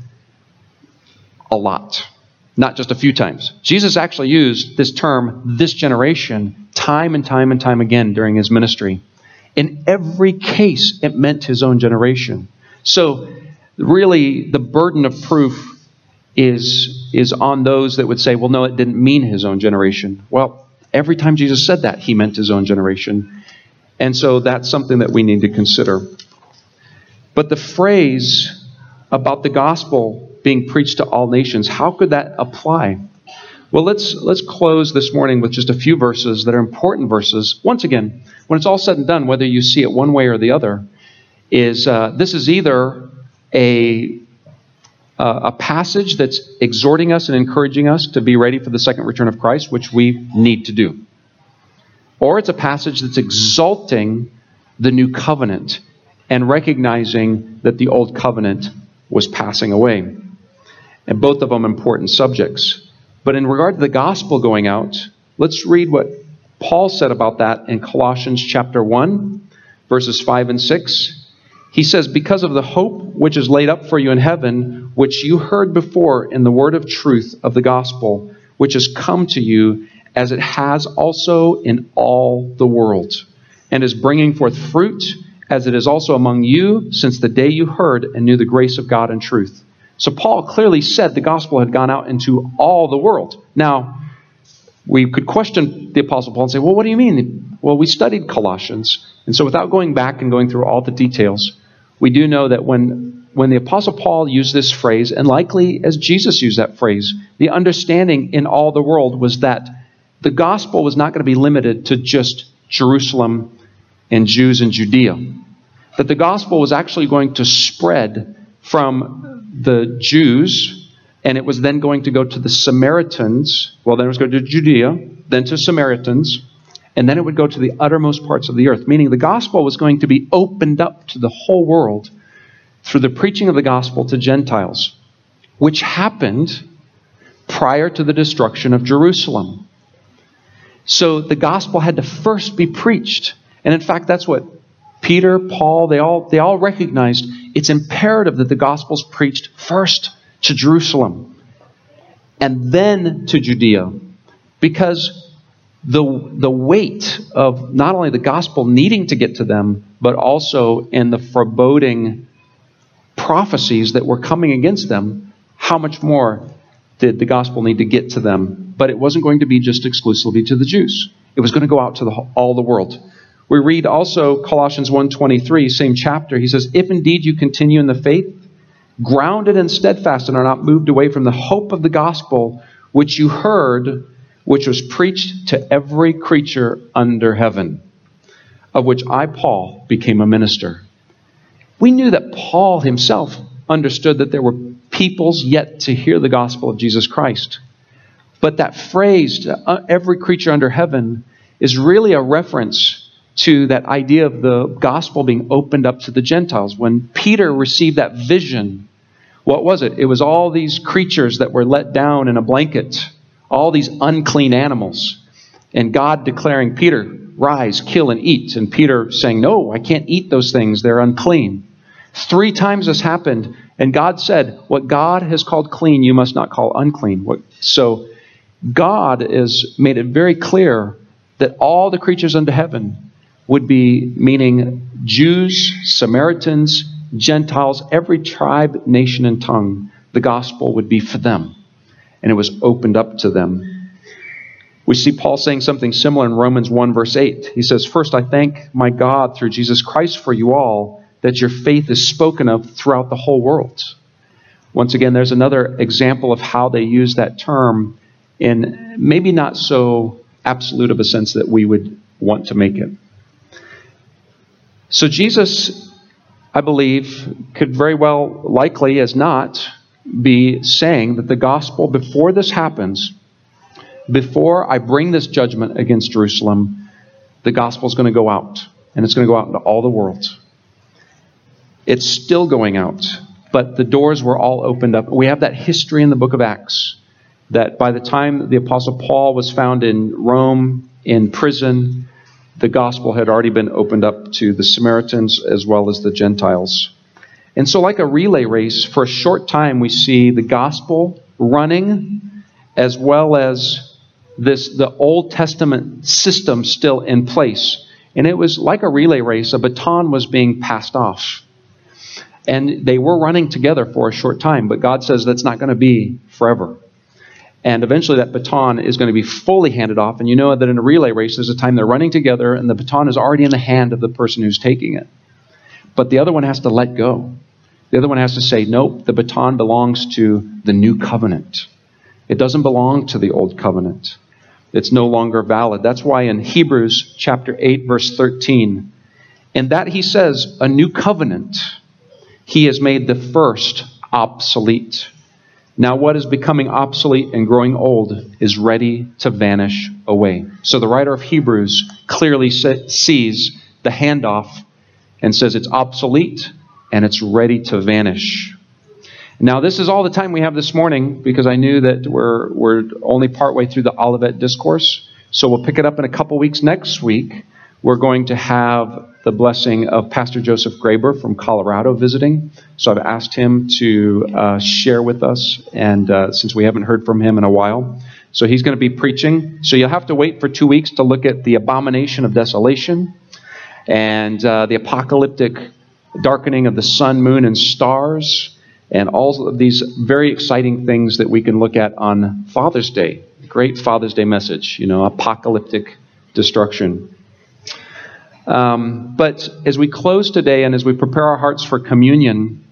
A: a lot, not just a few times. Jesus actually used this term, this generation, time and time and time again during his ministry. In every case, it meant his own generation. So, really, the burden of proof is, is on those that would say, well, no, it didn't mean his own generation. Well, every time Jesus said that, he meant his own generation. And so that's something that we need to consider. But the phrase about the gospel being preached to all nations, how could that apply? Well, let's let's close this morning with just a few verses that are important verses. Once again, when it's all said and done, whether you see it one way or the other, is uh, this is either a Uh, a passage that's exhorting us and encouraging us to be ready for the second return of Christ, which we need to do. Or it's a passage that's exalting the new covenant and recognizing that the old covenant was passing away. And both of them important subjects. But in regard to the gospel going out, let's read what Paul said about that in Colossians chapter one, verses five and six. He says, because of the hope which is laid up for you in heaven, which you heard before in the word of truth of the gospel, which has come to you as it has also in all the world, and is bringing forth fruit as it is also among you since the day you heard and knew the grace of God and truth. So Paul clearly said the gospel had gone out into all the world. Now, we could question the Apostle Paul and say, well, what do you mean? Well, we studied Colossians. And so without going back and going through all the details, we do know that when, when the Apostle Paul used this phrase, and likely as Jesus used that phrase, the understanding in all the world was that the gospel was not going to be limited to just Jerusalem and Jews in Judea. That the gospel was actually going to spread from the Jews, and it was then going to go to the Samaritans. Well, then it was going to Judea, then to Samaritans, and then it would go to the uttermost parts of the earth, meaning the gospel was going to be opened up to the whole world through the preaching of the gospel to Gentiles, which happened prior to the destruction of Jerusalem. So the gospel had to first be preached. And in fact, that's what Peter, Paul, they all, they all recognized. It's imperative that the gospel is preached first to Jerusalem and then to Judea, because the, the weight of not only the gospel needing to get to them, but also in the foreboding prophecies that were coming against them, how much more did the gospel need to get to them? But it wasn't going to be just exclusively to the Jews. It was going to go out to the, all the world. We read also Colossians one twenty-three, same chapter. He says, if indeed you continue in the faith, grounded and steadfast, and are not moved away from the hope of the gospel, which you heard, which was preached to every creature under heaven, of which I, Paul, became a minister. We knew that Paul himself understood that there were peoples yet to hear the gospel of Jesus Christ. But that phrase, every creature under heaven, is really a reference to that idea of the gospel being opened up to the Gentiles. When Peter received that vision, what was it? It was all these creatures that were let down in a blanket, all these unclean animals. And God declaring, Peter, rise, kill, and eat. And Peter saying, no, I can't eat those things. They're unclean. Three times this happened. And God said, what God has called clean, you must not call unclean. So God has made it very clear that all the creatures under heaven would be, meaning Jews, Samaritans, Gentiles, every tribe, nation, and tongue, the gospel would be for them. And it was opened up to them. We see Paul saying something similar in Romans one, verse eight. He says, first, I thank my God through Jesus Christ for you all, that your faith is spoken of throughout the whole world. Once again, there's another example of how they use that term in maybe not so absolute of a sense that we would want to make it. So Jesus, I believe, could very well, likely as not, be saying that the gospel, before this happens, before I bring this judgment against Jerusalem, the gospel is going to go out. And it's going to go out into all the world. It's still going out. But the doors were all opened up. We have that history in the book of Acts, that by the time the Apostle Paul was found in Rome, in prison, the gospel had already been opened up to the Samaritans as well as the Gentiles. And so like a relay race, for a short time we see the gospel running as well as this the Old Testament system still in place. And it was like a relay race. A baton was being passed off. And they were running together for a short time, but God says that's not going to be forever. And eventually that baton is going to be fully handed off. And you know that in a relay race, there's a time they're running together and the baton is already in the hand of the person who's taking it. But the other one has to let go. The other one has to say, nope, the baton belongs to the new covenant. It doesn't belong to the old covenant. It's no longer valid. That's why in Hebrews chapter eight, verse thirteen, in that he says, a new covenant, he has made the first obsolete. Now what is becoming obsolete and growing old is ready to vanish away. So the writer of Hebrews clearly sees the handoff and says it's obsolete and it's ready to vanish. Now this is all the time we have this morning because I knew that we're, we're only partway through the Olivet Discourse. So we'll pick it up in a couple weeks. Next week, we're going to have the blessing of Pastor Joseph Graber from Colorado visiting. So I've asked him to uh, share with us, and uh, since we haven't heard from him in a while. So he's going to be preaching. So you'll have to wait for two weeks to look at the abomination of desolation and uh, the apocalyptic darkening of the sun, moon, and stars, and all of these very exciting things that we can look at on Father's Day. Great Father's Day message, you know, apocalyptic destruction. Um, but as we close today and as we prepare our hearts for communion,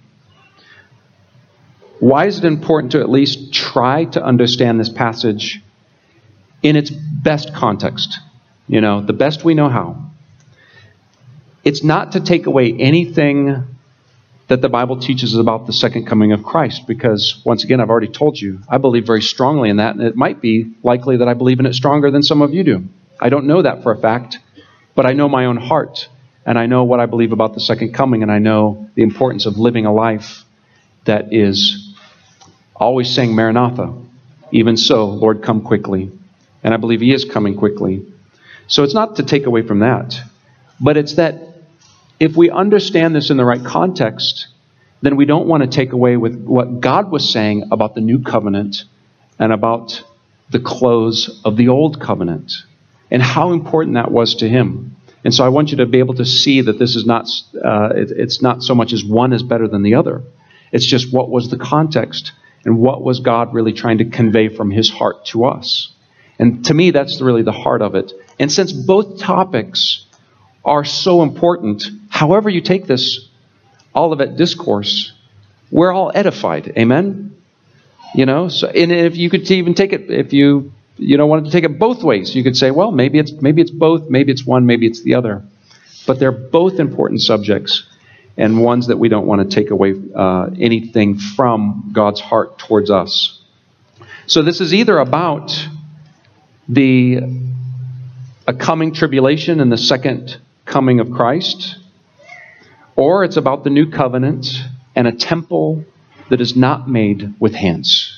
A: why is it important to at least try to understand this passage in its best context? You know, the best we know how. It's not to take away anything that the Bible teaches about the second coming of Christ, because once again, I've already told you, I believe very strongly in that, and it might be likely that I believe in it stronger than some of you do. I don't know that for a fact. But I know my own heart, and I know what I believe about the second coming, and I know the importance of living a life that is always saying, Maranatha, even so, Lord, come quickly. And I believe He is coming quickly. So it's not to take away from that, but it's that if we understand this in the right context, then we don't want to take away with what God was saying about the new covenant and about the close of the old covenant, and how important that was to Him. And so I want you to be able to see that this is not, uh, it, it's not so much as one is better than the other. It's just what was the context and what was God really trying to convey from His heart to us. And to me, that's really the heart of it. And since both topics are so important, however you take this Olivet Discourse, we're all edified. Amen? You know, so, and if you could even take it, if you You know, wanted to take it both ways. You could say, well, maybe it's maybe it's both, maybe it's one, maybe it's the other. But they're both important subjects and ones that we don't want to take away uh, anything from God's heart towards us. So this is either about the a coming tribulation and the second coming of Christ, or it's about the new covenant and a temple that is not made with hands.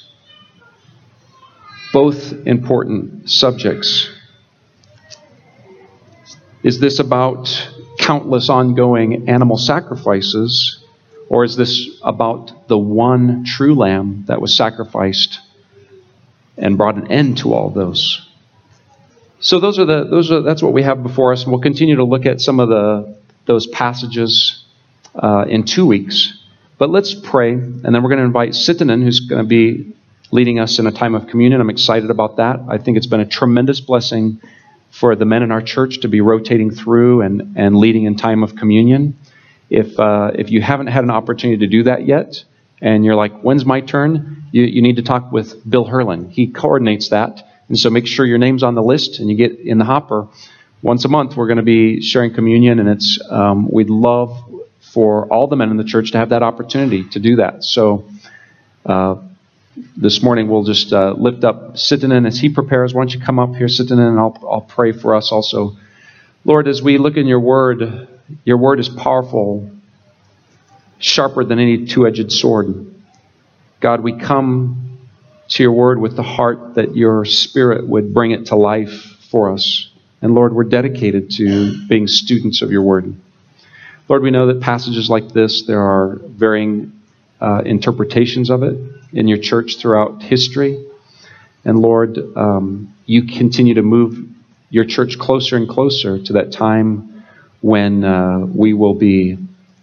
A: Both important subjects. Is this about countless ongoing animal sacrifices, or is this about the one true lamb that was sacrificed and brought an end to all those? So those are the those are that's what we have before us, and we'll continue to look at some of the those passages uh, in two weeks. But let's pray, and then we're going to invite Sitanen, who's going to be leading us in a time of communion. I'm excited about that. I think it's been a tremendous blessing for the men in our church to be rotating through and, and leading in time of communion. If uh, if you haven't had an opportunity to do that yet, and you're like, when's my turn? You, you need to talk with Bill Herlin. He coordinates that. And so make sure your name's on the list and you get in the hopper. Once a month, we're going to be sharing communion, and it's um, we'd love for all the men in the church to have that opportunity to do that. So uh, this morning, we'll just uh, lift up Sitanen as he prepares. Why don't you come up here, Sitanen, and I'll, I'll pray for us also. Lord, as we look in your word, your word is powerful, sharper than any two-edged sword. God, we come to your word with the heart that your Spirit would bring it to life for us. And Lord, we're dedicated to being students of your word. Lord, we know that passages like this, there are varying uh, interpretations of it in your church throughout history. And Lord, um, you continue to move your church closer and closer to that time when uh, we will be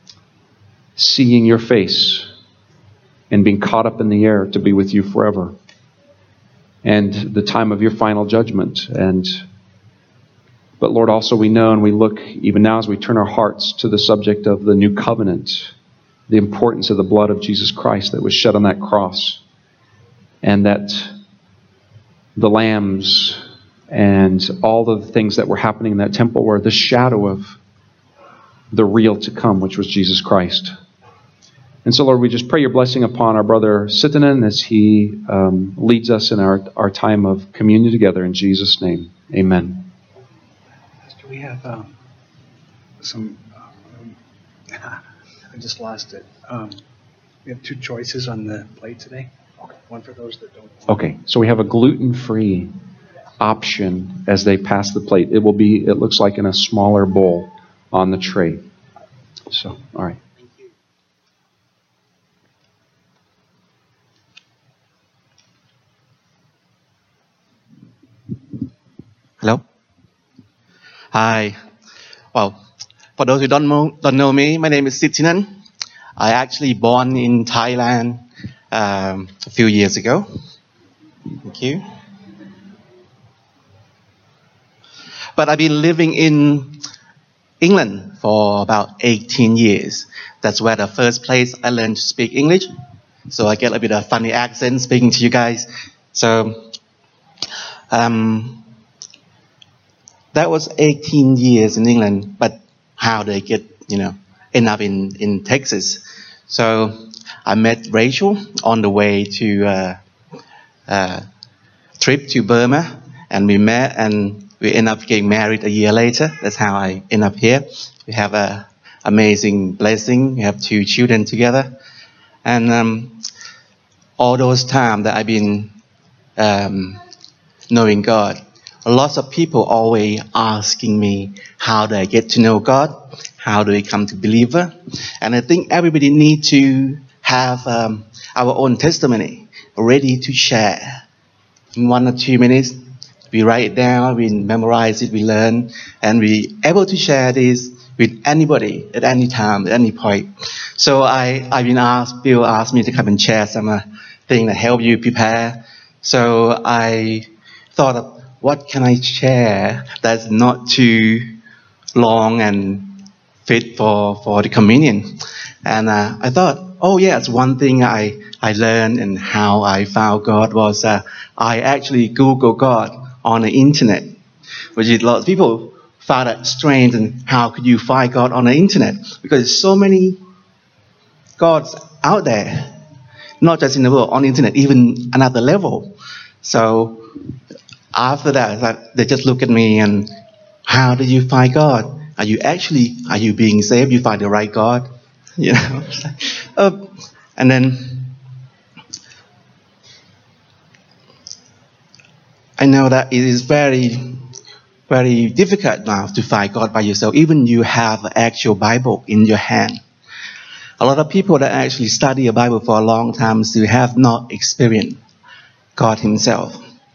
A: seeing your face and being caught up in the air to be with you forever. And the time of your final judgment. And but Lord, also we know, and we look even now as we turn our hearts to the subject of the new covenant, the importance of the blood of Jesus Christ that was shed on that cross, and that the lambs and all the things that were happening in that temple were the shadow of the real to come, which was Jesus Christ. And so, Lord, we just pray your blessing upon our brother Sitanen as he um, leads us in our, our time of communion together. In Jesus' name, amen.
B: We have um, some, um, I just lost it. Um, we have two choices on the plate today. Okay. One for those that don't.
A: Okay, so we have a gluten-free option as they pass the plate. It will be, it looks like in a smaller bowl on the tray. So, all right.
B: Thank you.
C: Hello. Hi. Well, for those who don't know, don't know me, my name is Sitanen. I actually born in Thailand um, a few years ago. Thank you. But I've been living in England for about eighteen years. That's where the first place I learned to speak English. So I get a bit of funny accent speaking to you guys. So, um, that was eighteen years in England, but how did I get, you know, end up in, in Texas? So I met Rachel on the way to uh, uh, trip to Burma, and we met and we ended up getting married a year later. That's how I end up here. We have a amazing blessing. We have two children together, and um, all those time that I've been um, knowing God. Lots of people always asking me, how do I get to know God? How do I come to believer? And I think everybody needs to have um, our own testimony ready to share. In one or two minutes, we write it down, we memorize it, we learn, and we able to share this with anybody at any time, at any point. So I, I've been asked, Bill asked me to come and share some uh, things that help you prepare. So I thought of, what can I share that's not too long and fit for, for the communion? And uh, I thought, oh yes, one thing I, I learned and how I found God was uh, I actually Googled God on the internet, which is a lot of people found that strange, and how could you find God on the internet? Because there's so many gods out there, not just in the world, on the internet, even another level. So after that, they just look at me and, how do you find God? Are you actually, are you being saved? You find the right God? You know? uh, and then, I know that it is very very difficult now to find God by yourself. Even you have an actual Bible in your hand. A lot of people that actually study a Bible for a long time still have not experienced God Himself.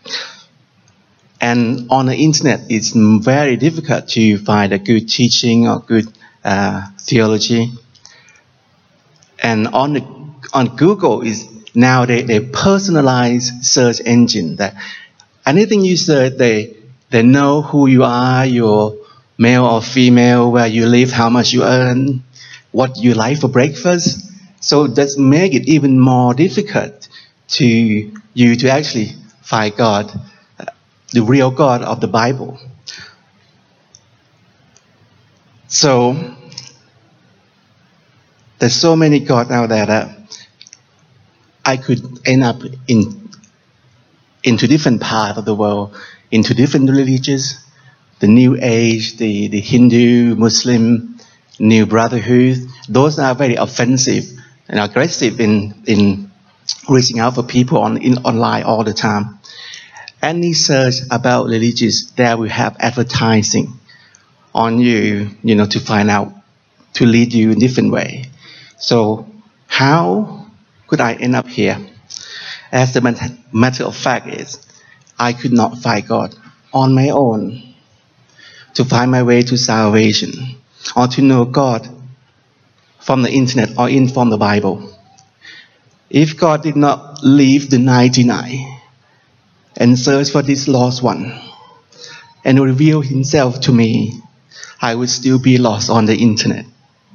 C: And on the internet, it's very difficult to find a good teaching or good uh, theology. And on the, on Google is now they, they personalize search engine that anything you search, they they know who you are, your male or female, where you live, how much you earn, what you like for breakfast. So that make it even more difficult to you to actually find God, the real God of the Bible. So there's so many gods out there that I could end up in into different parts of the world, into different religions, the New Age, the, the Hindu, Muslim, New Brotherhood. Those are very offensive and aggressive in, in reaching out for people on in online all the time. Any search about religions, there will have advertising on you, you know, to find out, to lead you in different way. So how could I end up here? As the matter of fact is, I could not find God on my own to find my way to salvation or to know God from the internet or in from the Bible. If God did not leave the ninety-nine and search for this lost one and reveal Himself to me, I would still be lost on the internet.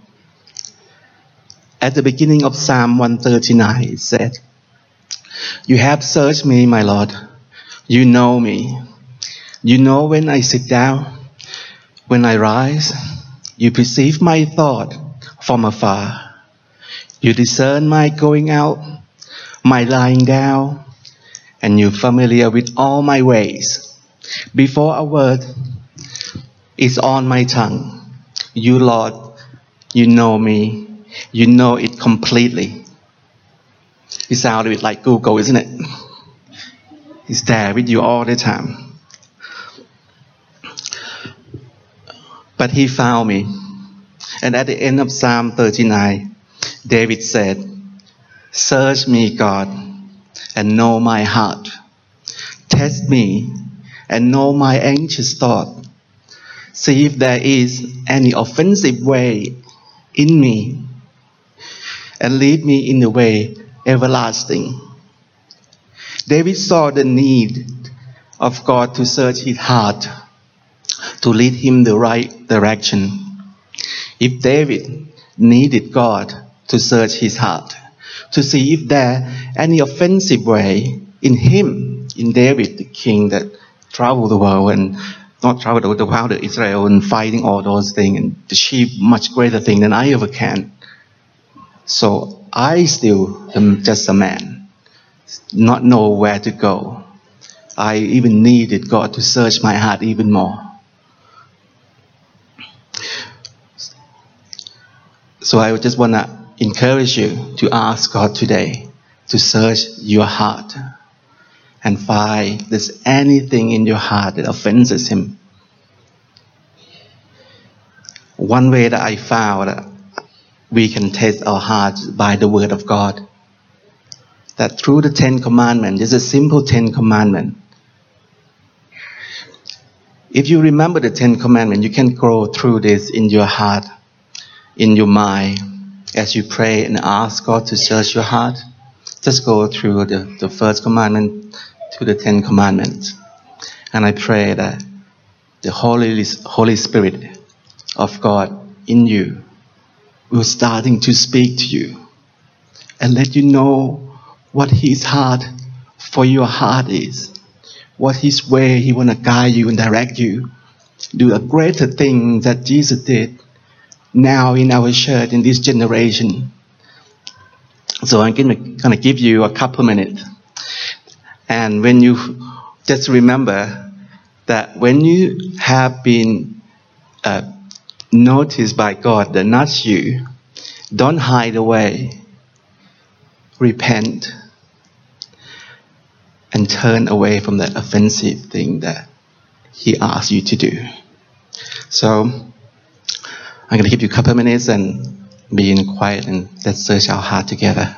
C: At the beginning of Psalm one thirty-nine, it said, "You have searched me, my Lord. You know me. You know when I sit down, when I rise. You perceive my thought from afar. You discern my going out, my lying down, and you're familiar with all my ways. Before a word is on my tongue, you, Lord, you know me. You know it completely." It sounds a bit like Google, isn't it? It's there with you all the time. But He found me. And at the end of Psalm thirty-nine, David said, "Search me, God, and know my heart. Test me and know my anxious thought. See if there is any offensive way in me, and lead me in the way everlasting." David saw the need of God to search his heart, to lead him the right direction. If David needed God to search his heart, to see if there any offensive way in him, in David, the king that traveled the world and not traveled the world, the Israel, and fighting all those things and achieve much greater thing than I ever can. So I still am just a man, not know where to go. I even needed God to search my heart even more. So I just want to encourage you to ask God today to search your heart and find if there's anything in your heart that offends Him. One way that I found that we can test our hearts by the Word of God, that through the Ten Commandments, it's a simple Ten Commandments. If you remember the Ten Commandments, you can go through this in your heart, in your mind, as you pray and ask God to search your heart. Just go through the, the first commandment to the Ten Commandments. And I pray that the Holy, Holy Spirit of God in you will starting to speak to you and let you know what His heart for your heart is, what His way He want to guide you and direct you. Do a greater thing that Jesus did now in our church in this generation. So I'm going to give you a couple minutes. And when you just remember that when you have been uh, noticed by God that not you, don't hide away. Repent and turn away from that offensive thing that He asks you to do. So I'm going to give you a couple of minutes and be in quiet and let's search our heart together.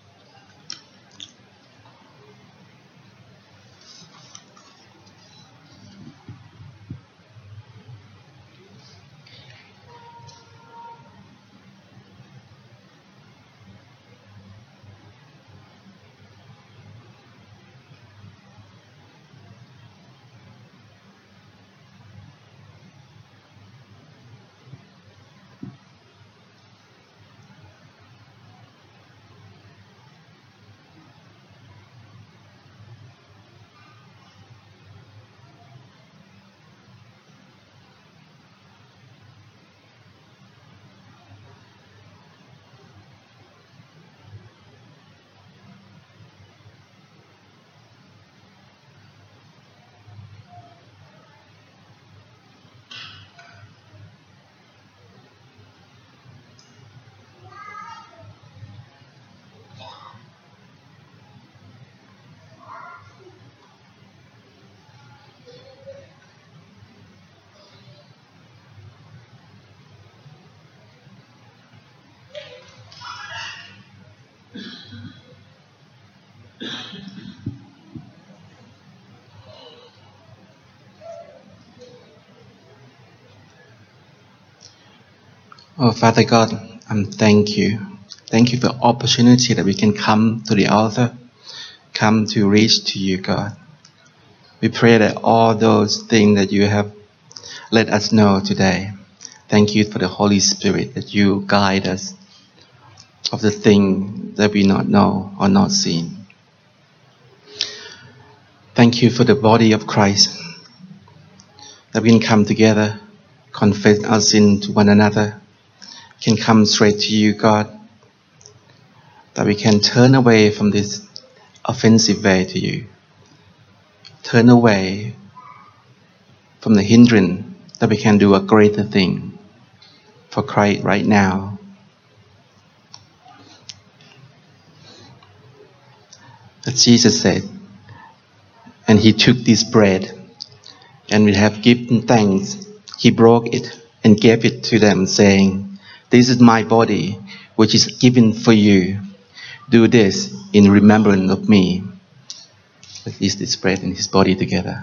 C: Oh, Father God, um, thank you. Thank you for the opportunity that we can come to the altar, come to reach to you, God. We pray that all those things that you have let us know today, thank you for the Holy Spirit that you guide us of the thing that we not know or not seen. Thank you for the body of Christ, that we can come together, confess our sin to one another, can come straight to you, God, that we can turn away from this offensive way to you, turn away from the hindrance, that we can do a greater thing for Christ right now. As Jesus said, and he took this bread, and we have given thanks, he broke it and gave it to them, saying, "This is my body, which is given for you. Do this in remembrance of me." Let's eat this bread and his body together.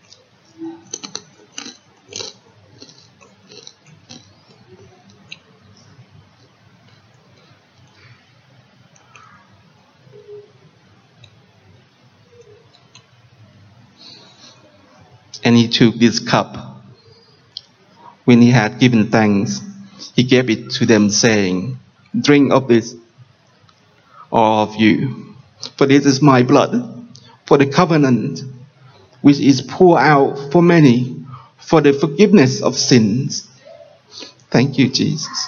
C: And he took this cup. When he had given thanks, he gave it to them, saying, "Drink of this, all of you, for this is my blood, for the covenant, which is poured out for many, for the forgiveness of sins." Thank you, Jesus.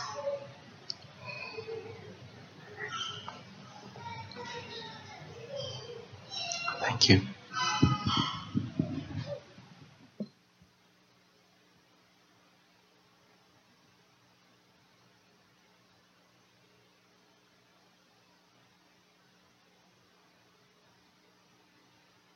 C: Thank you.